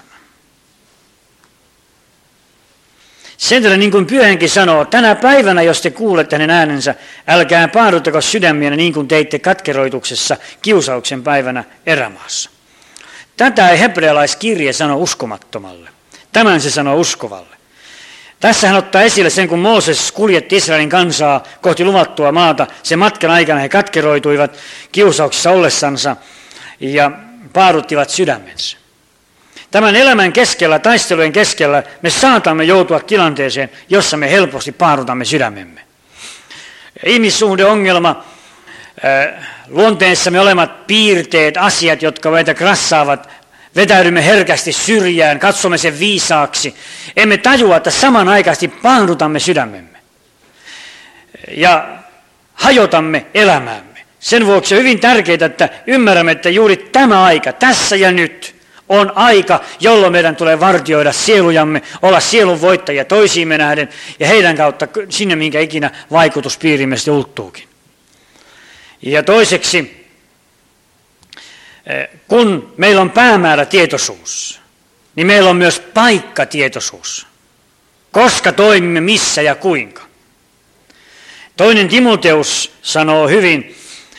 Sen tällä niin kuin Pyhä sanoo, tänä päivänä, jos te kuulette hänen äänensä, älkää paaduttako sydämiänne niin kuin teitte katkeroituksessa kiusauksen päivänä erämaassa. Tätä ei hebrealaiskirje sano uskomattomalle. Tämän se sanoo uskovalle. Tässä hän ottaa esille sen, kun Mooses kuljetti Israelin kansaa kohti luvattua maata. Sen matkan aikana he katkeroituivat kiusauksissa ollessansa ja paaduttivat sydämensä. Tämän elämän keskellä, taistelujen keskellä, me saatamme joutua tilanteeseen, jossa me helposti paadutamme sydämemme. Ihmissuhdeongelma, luonteessamme olemat piirteet, asiat, jotka meitä krassaavat, vetäydymme herkästi syrjään, katsomme sen viisaaksi. Emme tajua, että samanaikaisesti pahdutamme sydämemme ja hajotamme elämäämme. Sen vuoksi on hyvin tärkeää, että ymmärrämme, että juuri tämä aika, tässä ja nyt, on aika, jolloin meidän tulee vartioida sielujamme, olla sielun voittajia toisiimme nähden ja heidän kautta sinne, minkä ikinä vaikutuspiirimme sitten ulttuukin. Ja toiseksi, kun meillä on päämäärätietoisuus, niin meillä on myös paikkatietoisuus. Koska toimimme, missä ja kuinka. 1. Timoteus sanoo hyvin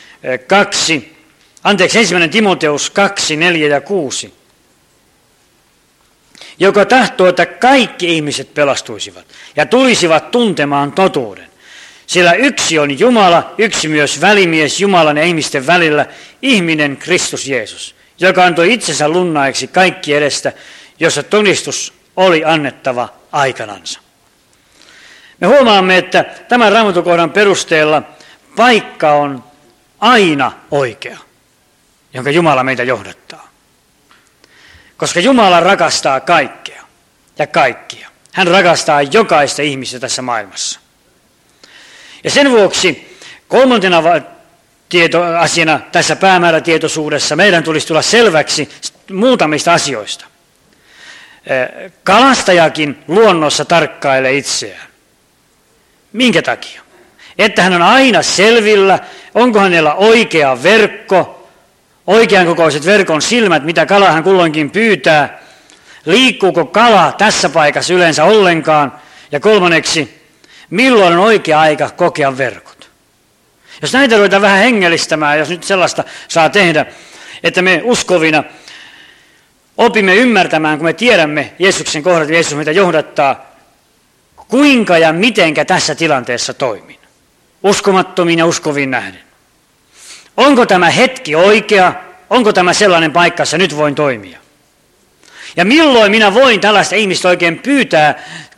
1. Timoteus 2, 4 ja 6. Joka tahtoo, että kaikki ihmiset pelastuisivat ja tulisivat tuntemaan totuuden. Sillä yksi on Jumala, yksi myös välimies Jumalan ja ihmisten välillä, ihminen Kristus Jeesus, joka antoi itsensä lunnaiksi kaikki edestä, jossa todistus oli annettava aikanansa. Me huomaamme, että tämän raamatukohdan perusteella paikka on aina oikea, jonka Jumala meitä johdattaa. Koska Jumala rakastaa kaikkea ja kaikkia. Hän rakastaa jokaista ihmistä tässä maailmassa. Ja sen vuoksi kolmantena asiana tässä päämäärätietoisuudessa meidän tulisi tulla selväksi muutamista asioista. Kalastajakin luonnossa tarkkailee itseään. Minkä takia? Että hän on aina selvillä, onko hänellä oikea verkko, oikean kokoiset verkon silmät, mitä kalaa hän kulloinkin pyytää, liikkuuko kala tässä paikassa yleensä ollenkaan, ja kolmanneksi, milloin on oikea aika kokea verkot. Jos näitä ruvetaan vähän hengellistämään, jos nyt sellaista saa tehdä, että me uskovina opimme ymmärtämään, kun me tiedämme Jeesuksen kohdat, Jeesus meitä johdattaa, kuinka ja mitenkä tässä tilanteessa toimin. Uskomattomiin ja uskoviin nähden. Onko tämä hetki oikea? Onko tämä sellainen paikka, jossa nyt voin toimia? Ja milloin minä voin tällaista ihmistä oikein pyytää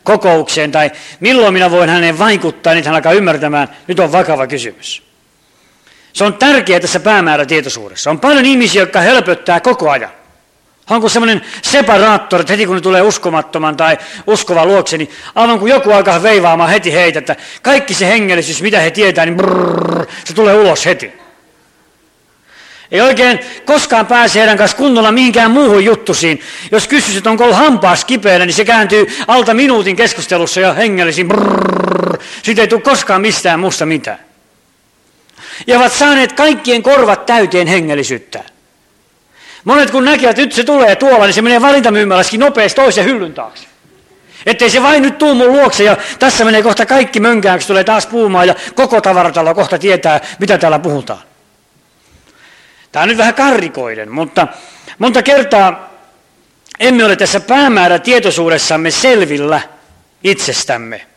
kokoukseen tai milloin minä voin häneen vaikuttaa, niin hän alkaa ymmärtämään, nyt on vakava kysymys. Se on tärkeää tässä päämäärätietoisuudessa. On paljon ihmisiä, jotka hölpöttää koko ajan. Onko semmoinen separaattori, että heti kun ne tulee uskomattoman tai uskova luokse, niin aivan kun joku alkaa veivaamaan heti heitä, että kaikki se hengellisyys, mitä he tietää, niin se tulee ulos heti. Ei oikein koskaan pääse heidän kanssa kunnolla mihinkään muuhun juttusiin. Jos kysyisit, että onko ollut hampaas kipeänä, niin se kääntyy alta minuutin keskustelussa ja hengellisiin. Siitä ei tule koskaan mistään muusta mitään. Ja ovat saaneet kaikkien korvat täyteen hengellisyyttään. Monet kun näkevät, että nyt se tulee tuolla, niin se menee valintamyymälässäkin nopeasti toisen hyllyn taakse. Ettei se vain nyt tuu mun luokse ja tässä menee kohta kaikki mönkään, kun se tulee taas puhumaan ja koko tavaratalo kohta tietää, mitä täällä puhutaan. Tämä on nyt vähän karrikoiden, mutta monta kertaa emme ole tässä päämäärätietoisuudessamme selvillä itsestämme.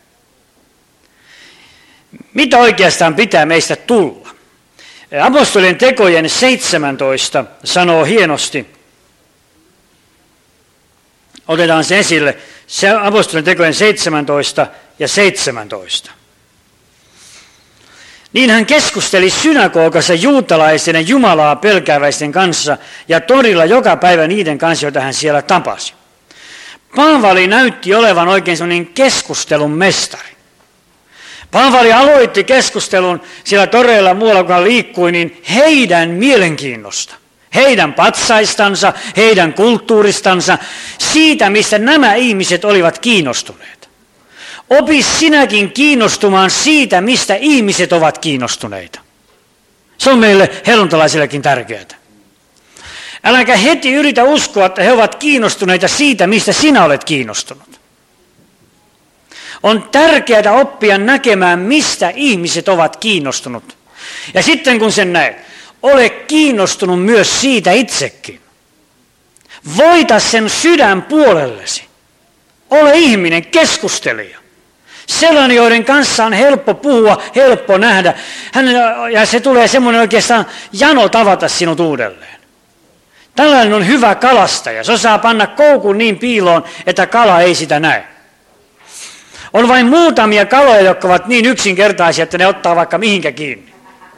Mitä oikeastaan pitää meistä tulla? Apostolien tekojen 17 sanoo hienosti. Otetaan se esille. Se apostolien tekojen 17 ja 17. Niin hän keskusteli synagogassa juutalaisten ja Jumalaa pelkääväisten kanssa ja torilla joka päivä niiden kanssa, joita hän siellä tapasi. Paavali näytti olevan oikein sellainen keskustelun mestari. Paavali aloitti keskustelun siellä toreilla muualla, kun hän liikkui, niin heidän mielenkiinnosta, heidän patsaistansa, heidän kulttuuristansa, siitä, mistä nämä ihmiset olivat kiinnostuneet. Opi sinäkin kiinnostumaan siitä, mistä ihmiset ovat kiinnostuneita. Se on meille helluntalaisillekin tärkeää. Äläkä heti yritä uskoa, että he ovat kiinnostuneita siitä, mistä sinä olet kiinnostunut. On tärkeää oppia näkemään, mistä ihmiset ovat kiinnostunut. Ja sitten kun sen näet, ole kiinnostunut myös siitä itsekin. Voita sen sydän puolellesi. Ole ihminen, keskustelija. Sellainen, joiden kanssa on helppo puhua, helppo nähdä. Ja se tulee semmoinen oikeastaan jano tavata sinut uudelleen. Tällainen on hyvä kalastaja. Se osaa panna koukun niin piiloon, että kala ei sitä näe. On vain muutamia kaloja, jotka ovat niin yksinkertaisia, että ne ottaa vaikka mihinkä kiinni.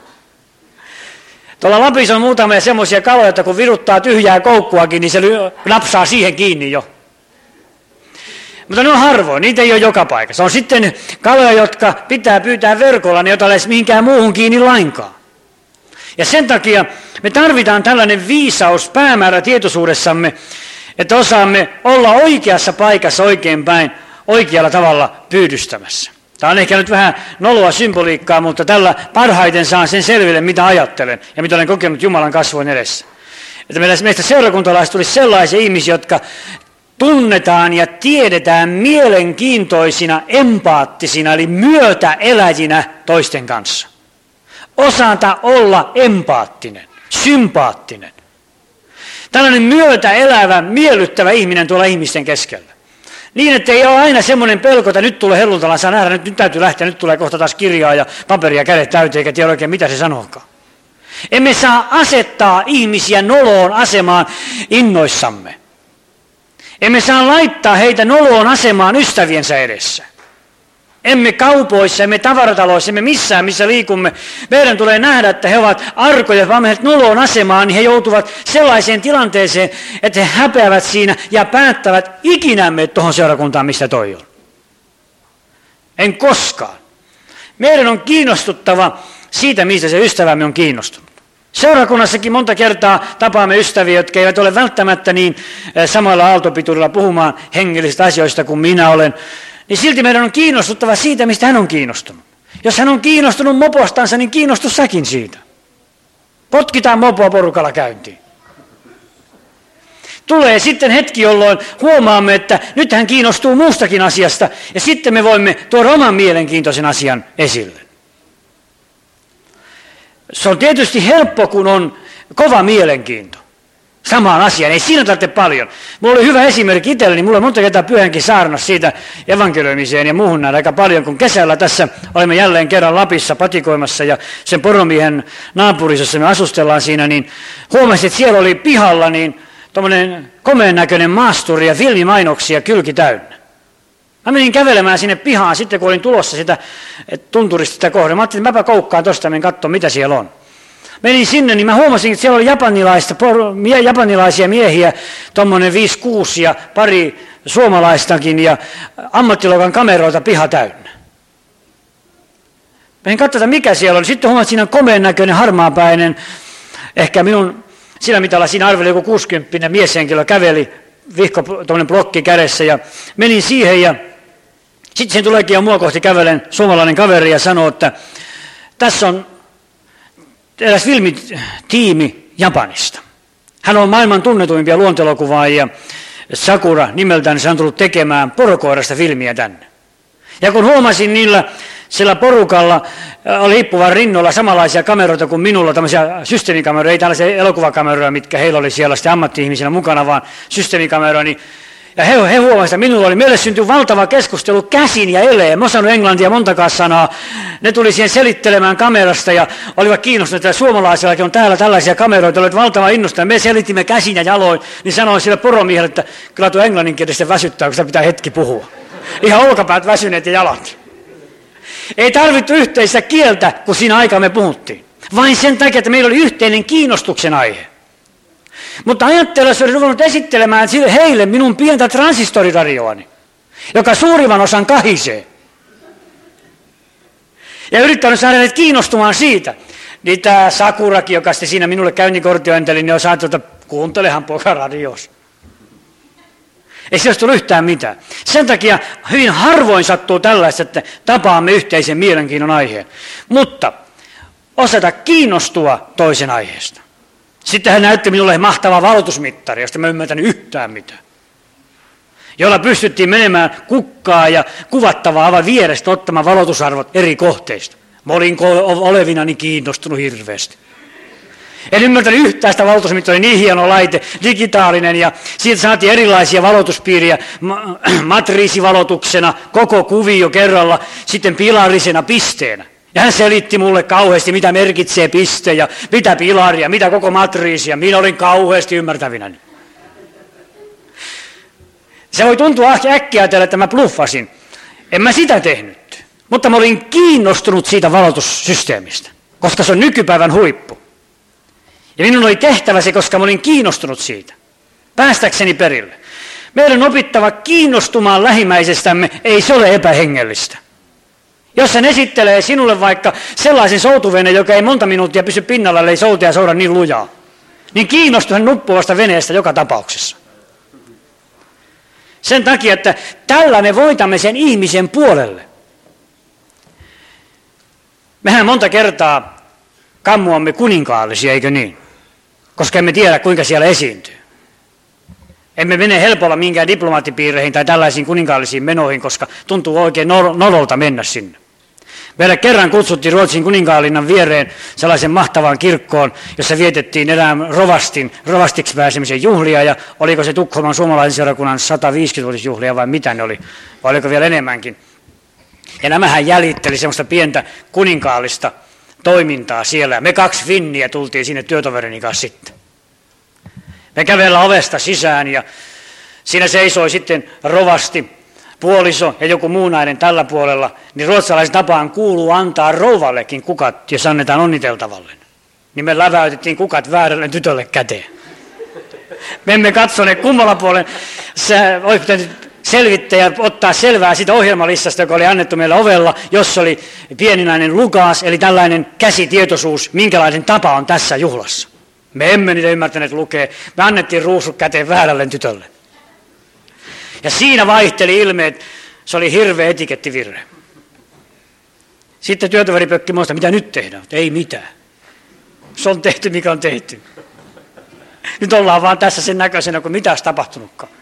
Tuolla Lapissa on muutamia semmoisia kaloja, että kun viruttaa tyhjää koukkuakin, niin se napsaa siihen kiinni jo. Mutta ne on harvoin, niitä ei ole joka paikassa. On sitten kaloja, jotka pitää pyytää verkolla, ne ei ota edes mihinkään muuhun kiinni lainkaan. Ja sen takia me tarvitaan tällainen viisaus päämäärätietoisuudessamme, että osaamme olla oikeassa paikassa oikein päin, oikealla tavalla pyydystämässä. Tämä on ehkä nyt vähän noloa symboliikkaa, mutta tällä parhaiten saan sen selville, mitä ajattelen ja mitä olen kokenut Jumalan kasvojen edessä. Että meistä seurakuntalaiset tulisi sellaisia ihmisiä, jotka tunnetaan ja tiedetään mielenkiintoisina, empaattisina, eli myötäeläjinä toisten kanssa. Osata olla empaattinen, sympaattinen. Tällainen myötäelävä, miellyttävä ihminen tuolla ihmisten keskellä. Niin, että ei ole aina semmoinen pelko, että nyt tulee helluntala, saa nähdä, nyt täytyy lähteä, nyt tulee kohta taas kirjaa ja paperia kädet täyteen, eikä tiedä oikein mitä se sanookaan. Emme saa asettaa ihmisiä noloon asemaan innoissamme. Emme saa laittaa heitä noloon asemaan ystäviensä edessä. Emme kaupoissa, emme tavarataloissa, emme missään, missä liikumme. Meidän tulee nähdä, että he ovat arkoja, vaan meidät noloon asemaan, niin he joutuvat sellaiseen tilanteeseen, että he häpeävät siinä ja päättävät ikinä mene tuohon seurakuntaan, mistä toi on. En koskaan. Meidän on kiinnostuttava siitä, mistä se ystävämme on kiinnostunut. Seurakunnassakin monta kertaa tapaamme ystäviä, jotka eivät ole välttämättä niin samalla aaltopituudella puhumaan hengellisistä asioista kuin minä olen. Niin silti meidän on kiinnostuttava siitä, mistä hän on kiinnostunut. Jos hän on kiinnostunut mopostansa, niin kiinnostu säkin siitä. Potkitaan mopoa porukalla käyntiin. Tulee sitten hetki, jolloin huomaamme, että nyt hän kiinnostuu muustakin asiasta, ja sitten me voimme tuoda oman mielenkiintoisen asian esille. Se on tietysti helppo, kun on kova mielenkiinto samaan asiaan. Ei siinä tarvitse paljon. Mulla oli hyvä esimerkki itselleni. Mulla monta kertaa Pyhänkin saarnassa siitä evankelioimiseen ja muuhun näin aika paljon, kun kesällä tässä olemme jälleen kerran Lapissa patikoimassa ja sen poromiehen naapurissa me asustellaan siinä, niin huomasin, että siellä oli pihalla niin tommoinen komeen näköinen maasturi ja filmimainoksia kylki täynnä. Mä menin kävelemään sinne pihaan sitten, kun olin tulossa sitä tunturista sitä kohden. Mä ajattelin, että mäpä koukkaan tosta ja menin katsomaan, mitä siellä on. Menin sinne, niin mä huomasin, että siellä oli japanilaisia miehiä, tommonen 5-6 ja pari suomalaistakin ja ammattiluokan kameroita piha täynnä. Menin katsotaan, mikä siellä oli. Sitten huomasin, että siinä on komeen näköinen, harmaapäinen, ehkä minun sillä mitalla siinä arveli joku 60 mieshenkilö käveli, vihko tuommoinen blokki kädessä ja menin siihen ja sitten sen tuleekin jo mua kohti kävelen suomalainen kaveri ja sanoo, että tässä on eräs filmitiimi Japanista. Hän on maailman tunnetuimpia luontelokuvaajia, Sakura nimeltään, se on tullut tekemään porokoirasta filmiä tänne. Ja kun huomasin sillä porukalla oli lippuvan rinnoilla samanlaisia kameroita kuin minulla, tämmöisiä systeemikameroita, ei tällaisia elokuvakameroja, mitkä heillä oli siellä sitten ammatti-ihmisinä mukana, vaan systeemikameroja. Ja he huomasivat, että minulla oli, meille syntyi valtava keskustelu käsin ja eleen. Mä osannut englantia montakaan sanaa. Ne tuli siihen selittelemään kamerasta ja olivat kiinnostuneita, että suomalaisillakin on täällä tällaisia kameroita, olivat valtava innostunut. Me selitimme käsin ja jaloin, niin sanoin sille poromiehelle, että kyllä tuo englanninkielistä väsyttää, kun sitä pitää hetki puhua. Ihan olkapäät väsyneet ja jalat. Ei tarvittu yhteistä kieltä, kun siinä aikaa me puhuttiin. Vain sen takia, että meillä oli yhteinen kiinnostuksen aihe. Mutta ajattelen, jos olisin ruvennut esittelemään heille minun pientä transistoriradioani, joka suurimman osan kahisee. Ja yrittänyt saada heidät kiinnostumaan siitä. Niin tämä Sakurakin, joka sitten siinä minulle käynnikortiointeli, niin on saatu, että kuuntelehan poika radios. Ei se olisi tullut yhtään mitään. Sen takia hyvin harvoin sattuu tällaista, että tapaamme yhteisen mielenkiinnon aiheen. Mutta osata kiinnostua toisen aiheesta. Sitten hän näytti minulle mahtava valotusmittari, josta mä ymmärtänyt yhtään mitään. Jolla pystyttiin menemään kukkaa ja kuvattavaa aivan vierestä ottamaan valotusarvot eri kohteista. Mä olin olevinani kiinnostunut hirveästi. En ymmärtänyt yhtään sitä valotusmittaria, niin hieno laite, digitaalinen ja siitä saatiin erilaisia valotuspiiriä matriisivalotuksena, koko kuvio kerralla, sitten pilarisena pisteenä. Ja hän selitti mulle kauheasti, mitä merkitsee piste ja mitä pilaria, mitä koko matriisi ja minä olin kauheasti ymmärtävinäni. Se voi tuntua äkkiä ajatella, että mä bluffasin. En mä sitä tehnyt, mutta mä olin kiinnostunut siitä valotussysteemistä, koska se on nykypäivän huippu. Ja minun oli tehtävä se, koska mä olin kiinnostunut siitä, päästäkseni perille. Meidän on opittava kiinnostumaan lähimmäisestämme, ei se ole epähengellistä. Jos hän esittelee sinulle vaikka sellaisen soutuveneen, joka ei monta minuuttia pysy pinnalla, ellei soutia souda niin lujaa, niin kiinnostu hän nuppuvasta veneestä joka tapauksessa. Sen takia, että tällä me voitamme sen ihmisen puolelle. Mehän monta kertaa kammuamme kuninkaallisia, eikö niin? Koska emme tiedä, kuinka siellä esiintyy. Emme mene helpolla minkään diplomaattipiireihin tai tällaisiin kuninkaallisiin menoihin, koska tuntuu oikein nololta mennä sinne. Meille kerran kutsuttiin Ruotsin kuninkaallinnan viereen sellaisen mahtavaan kirkkoon, jossa vietettiin erään rovastiksi pääsemisen juhlia, ja oliko se Tukholman suomalaisen seurakunnan 150-vuotisjuhlia vai mitä ne oli, vai oliko vielä enemmänkin. Ja nämähän jäljitteli semmoista pientä kuninkaallista toimintaa siellä. Me 2 finniä tultiin sinne työtoverini kanssa sitten. Me kävellään ovesta sisään ja siinä seisoi sitten rovasti, puoliso ja joku muu nainen tällä puolella. Niin ruotsalaisen tapaan kuuluu antaa rouvallekin kukat, jos annetaan onniteltavalle. Niin me läväytettiin kukat väärälle tytölle käteen. Me emme katsoneet kummalla puolen. Olisi pitänyt selvittää ja ottaa selvää siitä ohjelmalistasta, joka oli annettu meille ovella, jossa oli pieninäinen Lukas, eli tällainen käsitietoisuus, minkälainen tapa on tässä juhlassa. Me emme niitä ymmärtäneet lukea. Me annettiin ruusut käteen väärälle tytölle. Ja siinä vaihteli ilmeet, se oli hirveä etikettivirhe. Sitten työtoveri pökki muista, mitä nyt tehdään? Ei mitään. Se on tehty, mikä on tehty. Nyt ollaan vaan tässä sen näköisenä, kun mitä olisi tapahtunutkaan.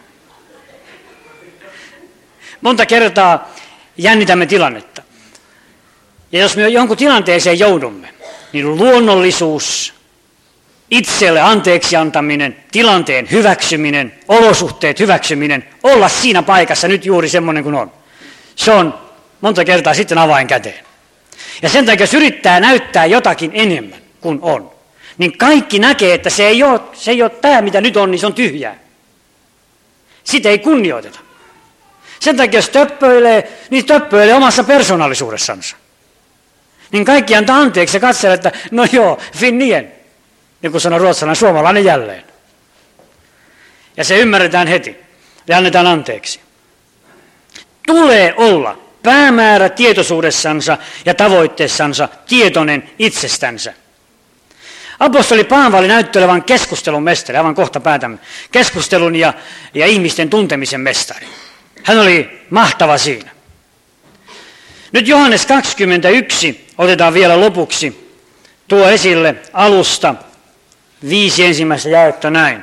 Monta kertaa jännitämme tilannetta. Ja jos me jonkun tilanteeseen joudumme, niin luonnollisuus, itselle anteeksi antaminen, tilanteen hyväksyminen, olosuhteet hyväksyminen, olla siinä paikassa nyt juuri semmoinen kuin on. Se on monta kertaa sitten avain käteen. Ja sen takia, jos yrittää näyttää jotakin enemmän kuin on, niin kaikki näkee, että se ei ole tämä, mitä nyt on, niin se on tyhjää. Sitä ei kunnioiteta. Sen takia, jos töppöilee, niin töppöilee omassa persoonallisuudessansa. Niin kaikki antaa anteeksi ja katselee, että no joo, finnien. Niin kuin sanoi ruotsalainen, suomalainen jälleen. Ja se ymmärretään heti ja annetaan anteeksi. Tulee olla päämäärä tietoisuudessansa ja tavoitteessansa tietoinen itsestänsä. Apostoli Paavali näytti olevan keskustelun mestari, aivan kohta päätämme, keskustelun ja ihmisten tuntemisen mestari. Hän oli mahtava siinä. Nyt Johannes 21 otetaan vielä lopuksi, tuo esille alusta 5 ensimmäistä jaetta näin.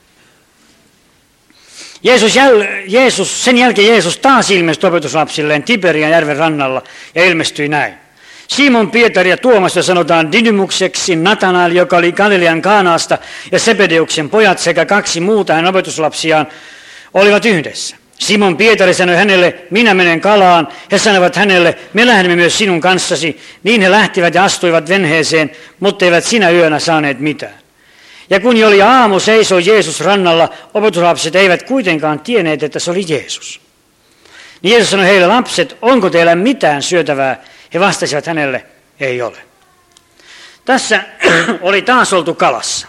Sen jälkeen Jeesus taas ilmestyi opetuslapsilleen Tiberian järven rannalla ja ilmestyi näin. Simon, Pietari ja Tuomas, jota sanotaan Didymukseksi, Natanael, joka oli Galilean Kaanaasta, ja Sebedeuksen pojat sekä 2 muuta hänen opetuslapsiaan olivat yhdessä. Simon Pietari sanoi hänelle, minä menen kalaan. He sanoivat hänelle, me lähdemme myös sinun kanssasi. Niin he lähtivät ja astuivat venheeseen, mutta eivät sinä yönä saaneet mitään. Ja kun jo oli aamu, seisoi Jeesus rannalla. Opetuslapset eivät kuitenkaan tienneet, että se oli Jeesus. Niin Jeesus sanoi heille, lapset, onko teillä mitään syötävää? He vastasivat hänelle, ei ole. Tässä oli taas oltu kalassa.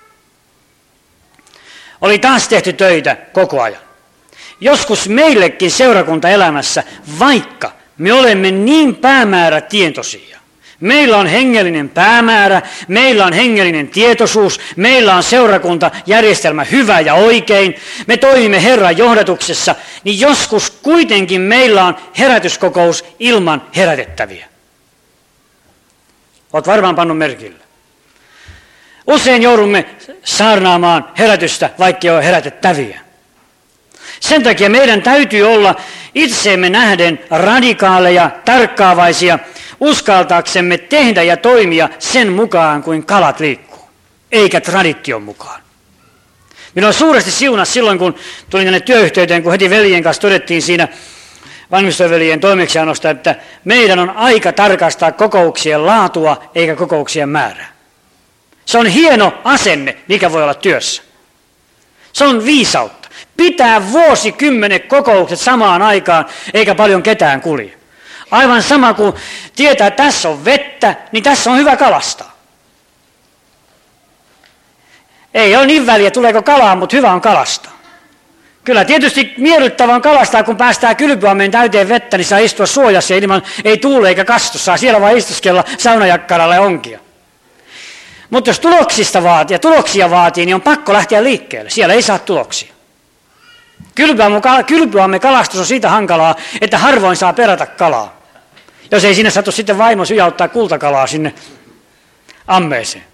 Oli taas tehty töitä koko ajan. Joskus meillekin seurakuntaelämässä, vaikka me olemme niin päämäärätietoisia, meillä on hengellinen päämäärä, meillä on hengellinen tietoisuus, meillä on seurakuntajärjestelmä hyvä ja oikein, me toimimme Herran johdatuksessa, niin joskus kuitenkin meillä on herätyskokous ilman herätettäviä. Olet varmaan pannut merkille. Usein joudumme saarnaamaan herätystä, vaikka ei ole herätettäviä. Sen takia meidän täytyy olla itseemme nähden radikaaleja, tarkkaavaisia, uskaltaaksemme tehdä ja toimia sen mukaan, kuin kalat liikkuu, eikä tradition mukaan. Minua suuresti siunasi silloin, kun tulin tänne työyhteyteen, kun heti veljen kanssa todettiin siinä vanhemmistoveljen toimeksiannosta, että meidän on aika tarkastaa kokouksien laatua, eikä kokouksien määrää. Se on hieno asenne, mikä voi olla työssä. Se on viisautta. Pitää vuosikymmenet kokoukset samaan aikaan, eikä paljon ketään kulje. Aivan sama kuin tietää, että tässä on vettä, niin tässä on hyvä kalastaa. Ei ole niin väliä, tuleeko kalaa, mutta hyvä on kalastaa. Kyllä tietysti miellyttävää on kalastaa, kun päästään kylpyammeen täyteen vettä, niin saa istua suojassa ja ilman ei tuule eikä kastu. Saa siellä vaan istuskella saunajakkaralla ja onkia. Mutta jos tuloksia vaatii, niin on pakko lähteä liikkeelle. Siellä ei saa tuloksia. Kylpyamme kalastus on siitä hankalaa, että harvoin saa perätä kalaa. Jos ei sinne satu sitten vaimo syjauttaa kultakalaa sinne ammeeseen.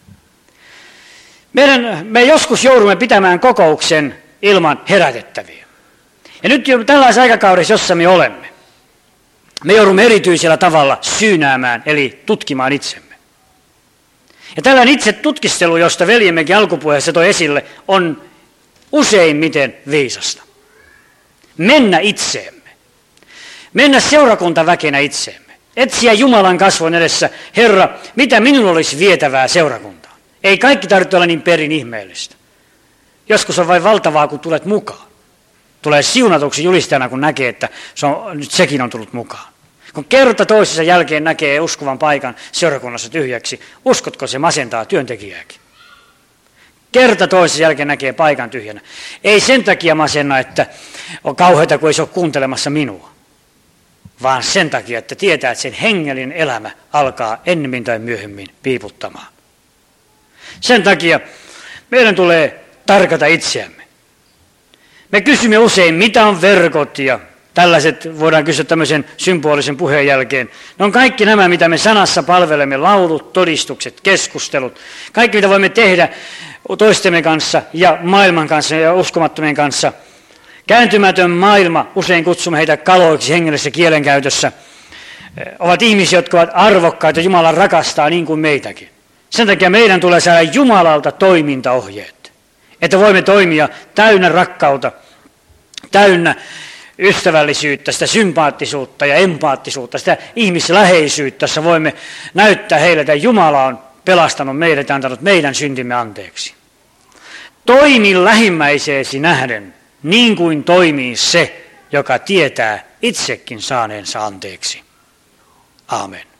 Me joskus joudumme pitämään kokouksen ilman herätettäviä. Ja nyt jo tällaisessa aikakaudessa, jossa me olemme, me joudumme erityisellä tavalla syynäämään, eli tutkimaan itsemme. Ja tällainen itse tutkistelu, josta veljemmekin alkupuheessa toi esille, on useimmiten viisasta. Mennä itseemme. Mennä seurakuntaväkenä itseemme. Etsiä Jumalan kasvon edessä, Herra, mitä minun olisi vietävää seurakuntaan. Ei kaikki tarvitse olla niin perin ihmeellistä. Joskus on vain valtavaa, kun tulet mukaan. Tulee siunatuksi julistajana, kun näkee, että nyt sekin on tullut mukaan. Kun kerta toisensa jälkeen näkee uskovan paikan seurakunnassa tyhjäksi, uskotko se masentaa työntekijääkin? Kerta toisensa jälkeen näkee paikan tyhjänä. Ei sen takia masenna, että on kauheata, kun ei se ole kuuntelemassa minua. Vaan sen takia, että tietää, että sen hengellinen elämä alkaa ennemmin tai myöhemmin piiputtamaan. Sen takia meidän tulee tarkata itseämme. Me kysymme usein, mitä on verkot ja tällaiset, voidaan kysyä tämmöisen symbolisen puheen jälkeen. Ne on kaikki nämä, mitä me sanassa palvelemme, laulut, todistukset, keskustelut. Kaikki, mitä voimme tehdä toistemme kanssa ja maailman kanssa ja uskomattomien kanssa. Kääntymätön maailma, usein kutsumme heitä kaloiksi hengellisessä kielenkäytössä, ovat ihmisiä, jotka ovat arvokkaita, Jumala rakastaa niin kuin meitäkin. Sen takia meidän tulee saada Jumalalta toimintaohjeet, että voimme toimia täynnä rakkautta, täynnä ystävällisyyttä, sitä sympaattisuutta ja empaattisuutta, sitä ihmisläheisyyttä, jossa voimme näyttää heille, että Jumala on pelastanut meidät ja antanut meidän syntimme anteeksi. Toimi lähimmäiseesi nähden niin kuin toimii se, joka tietää itsekin saaneensa anteeksi. Aamen.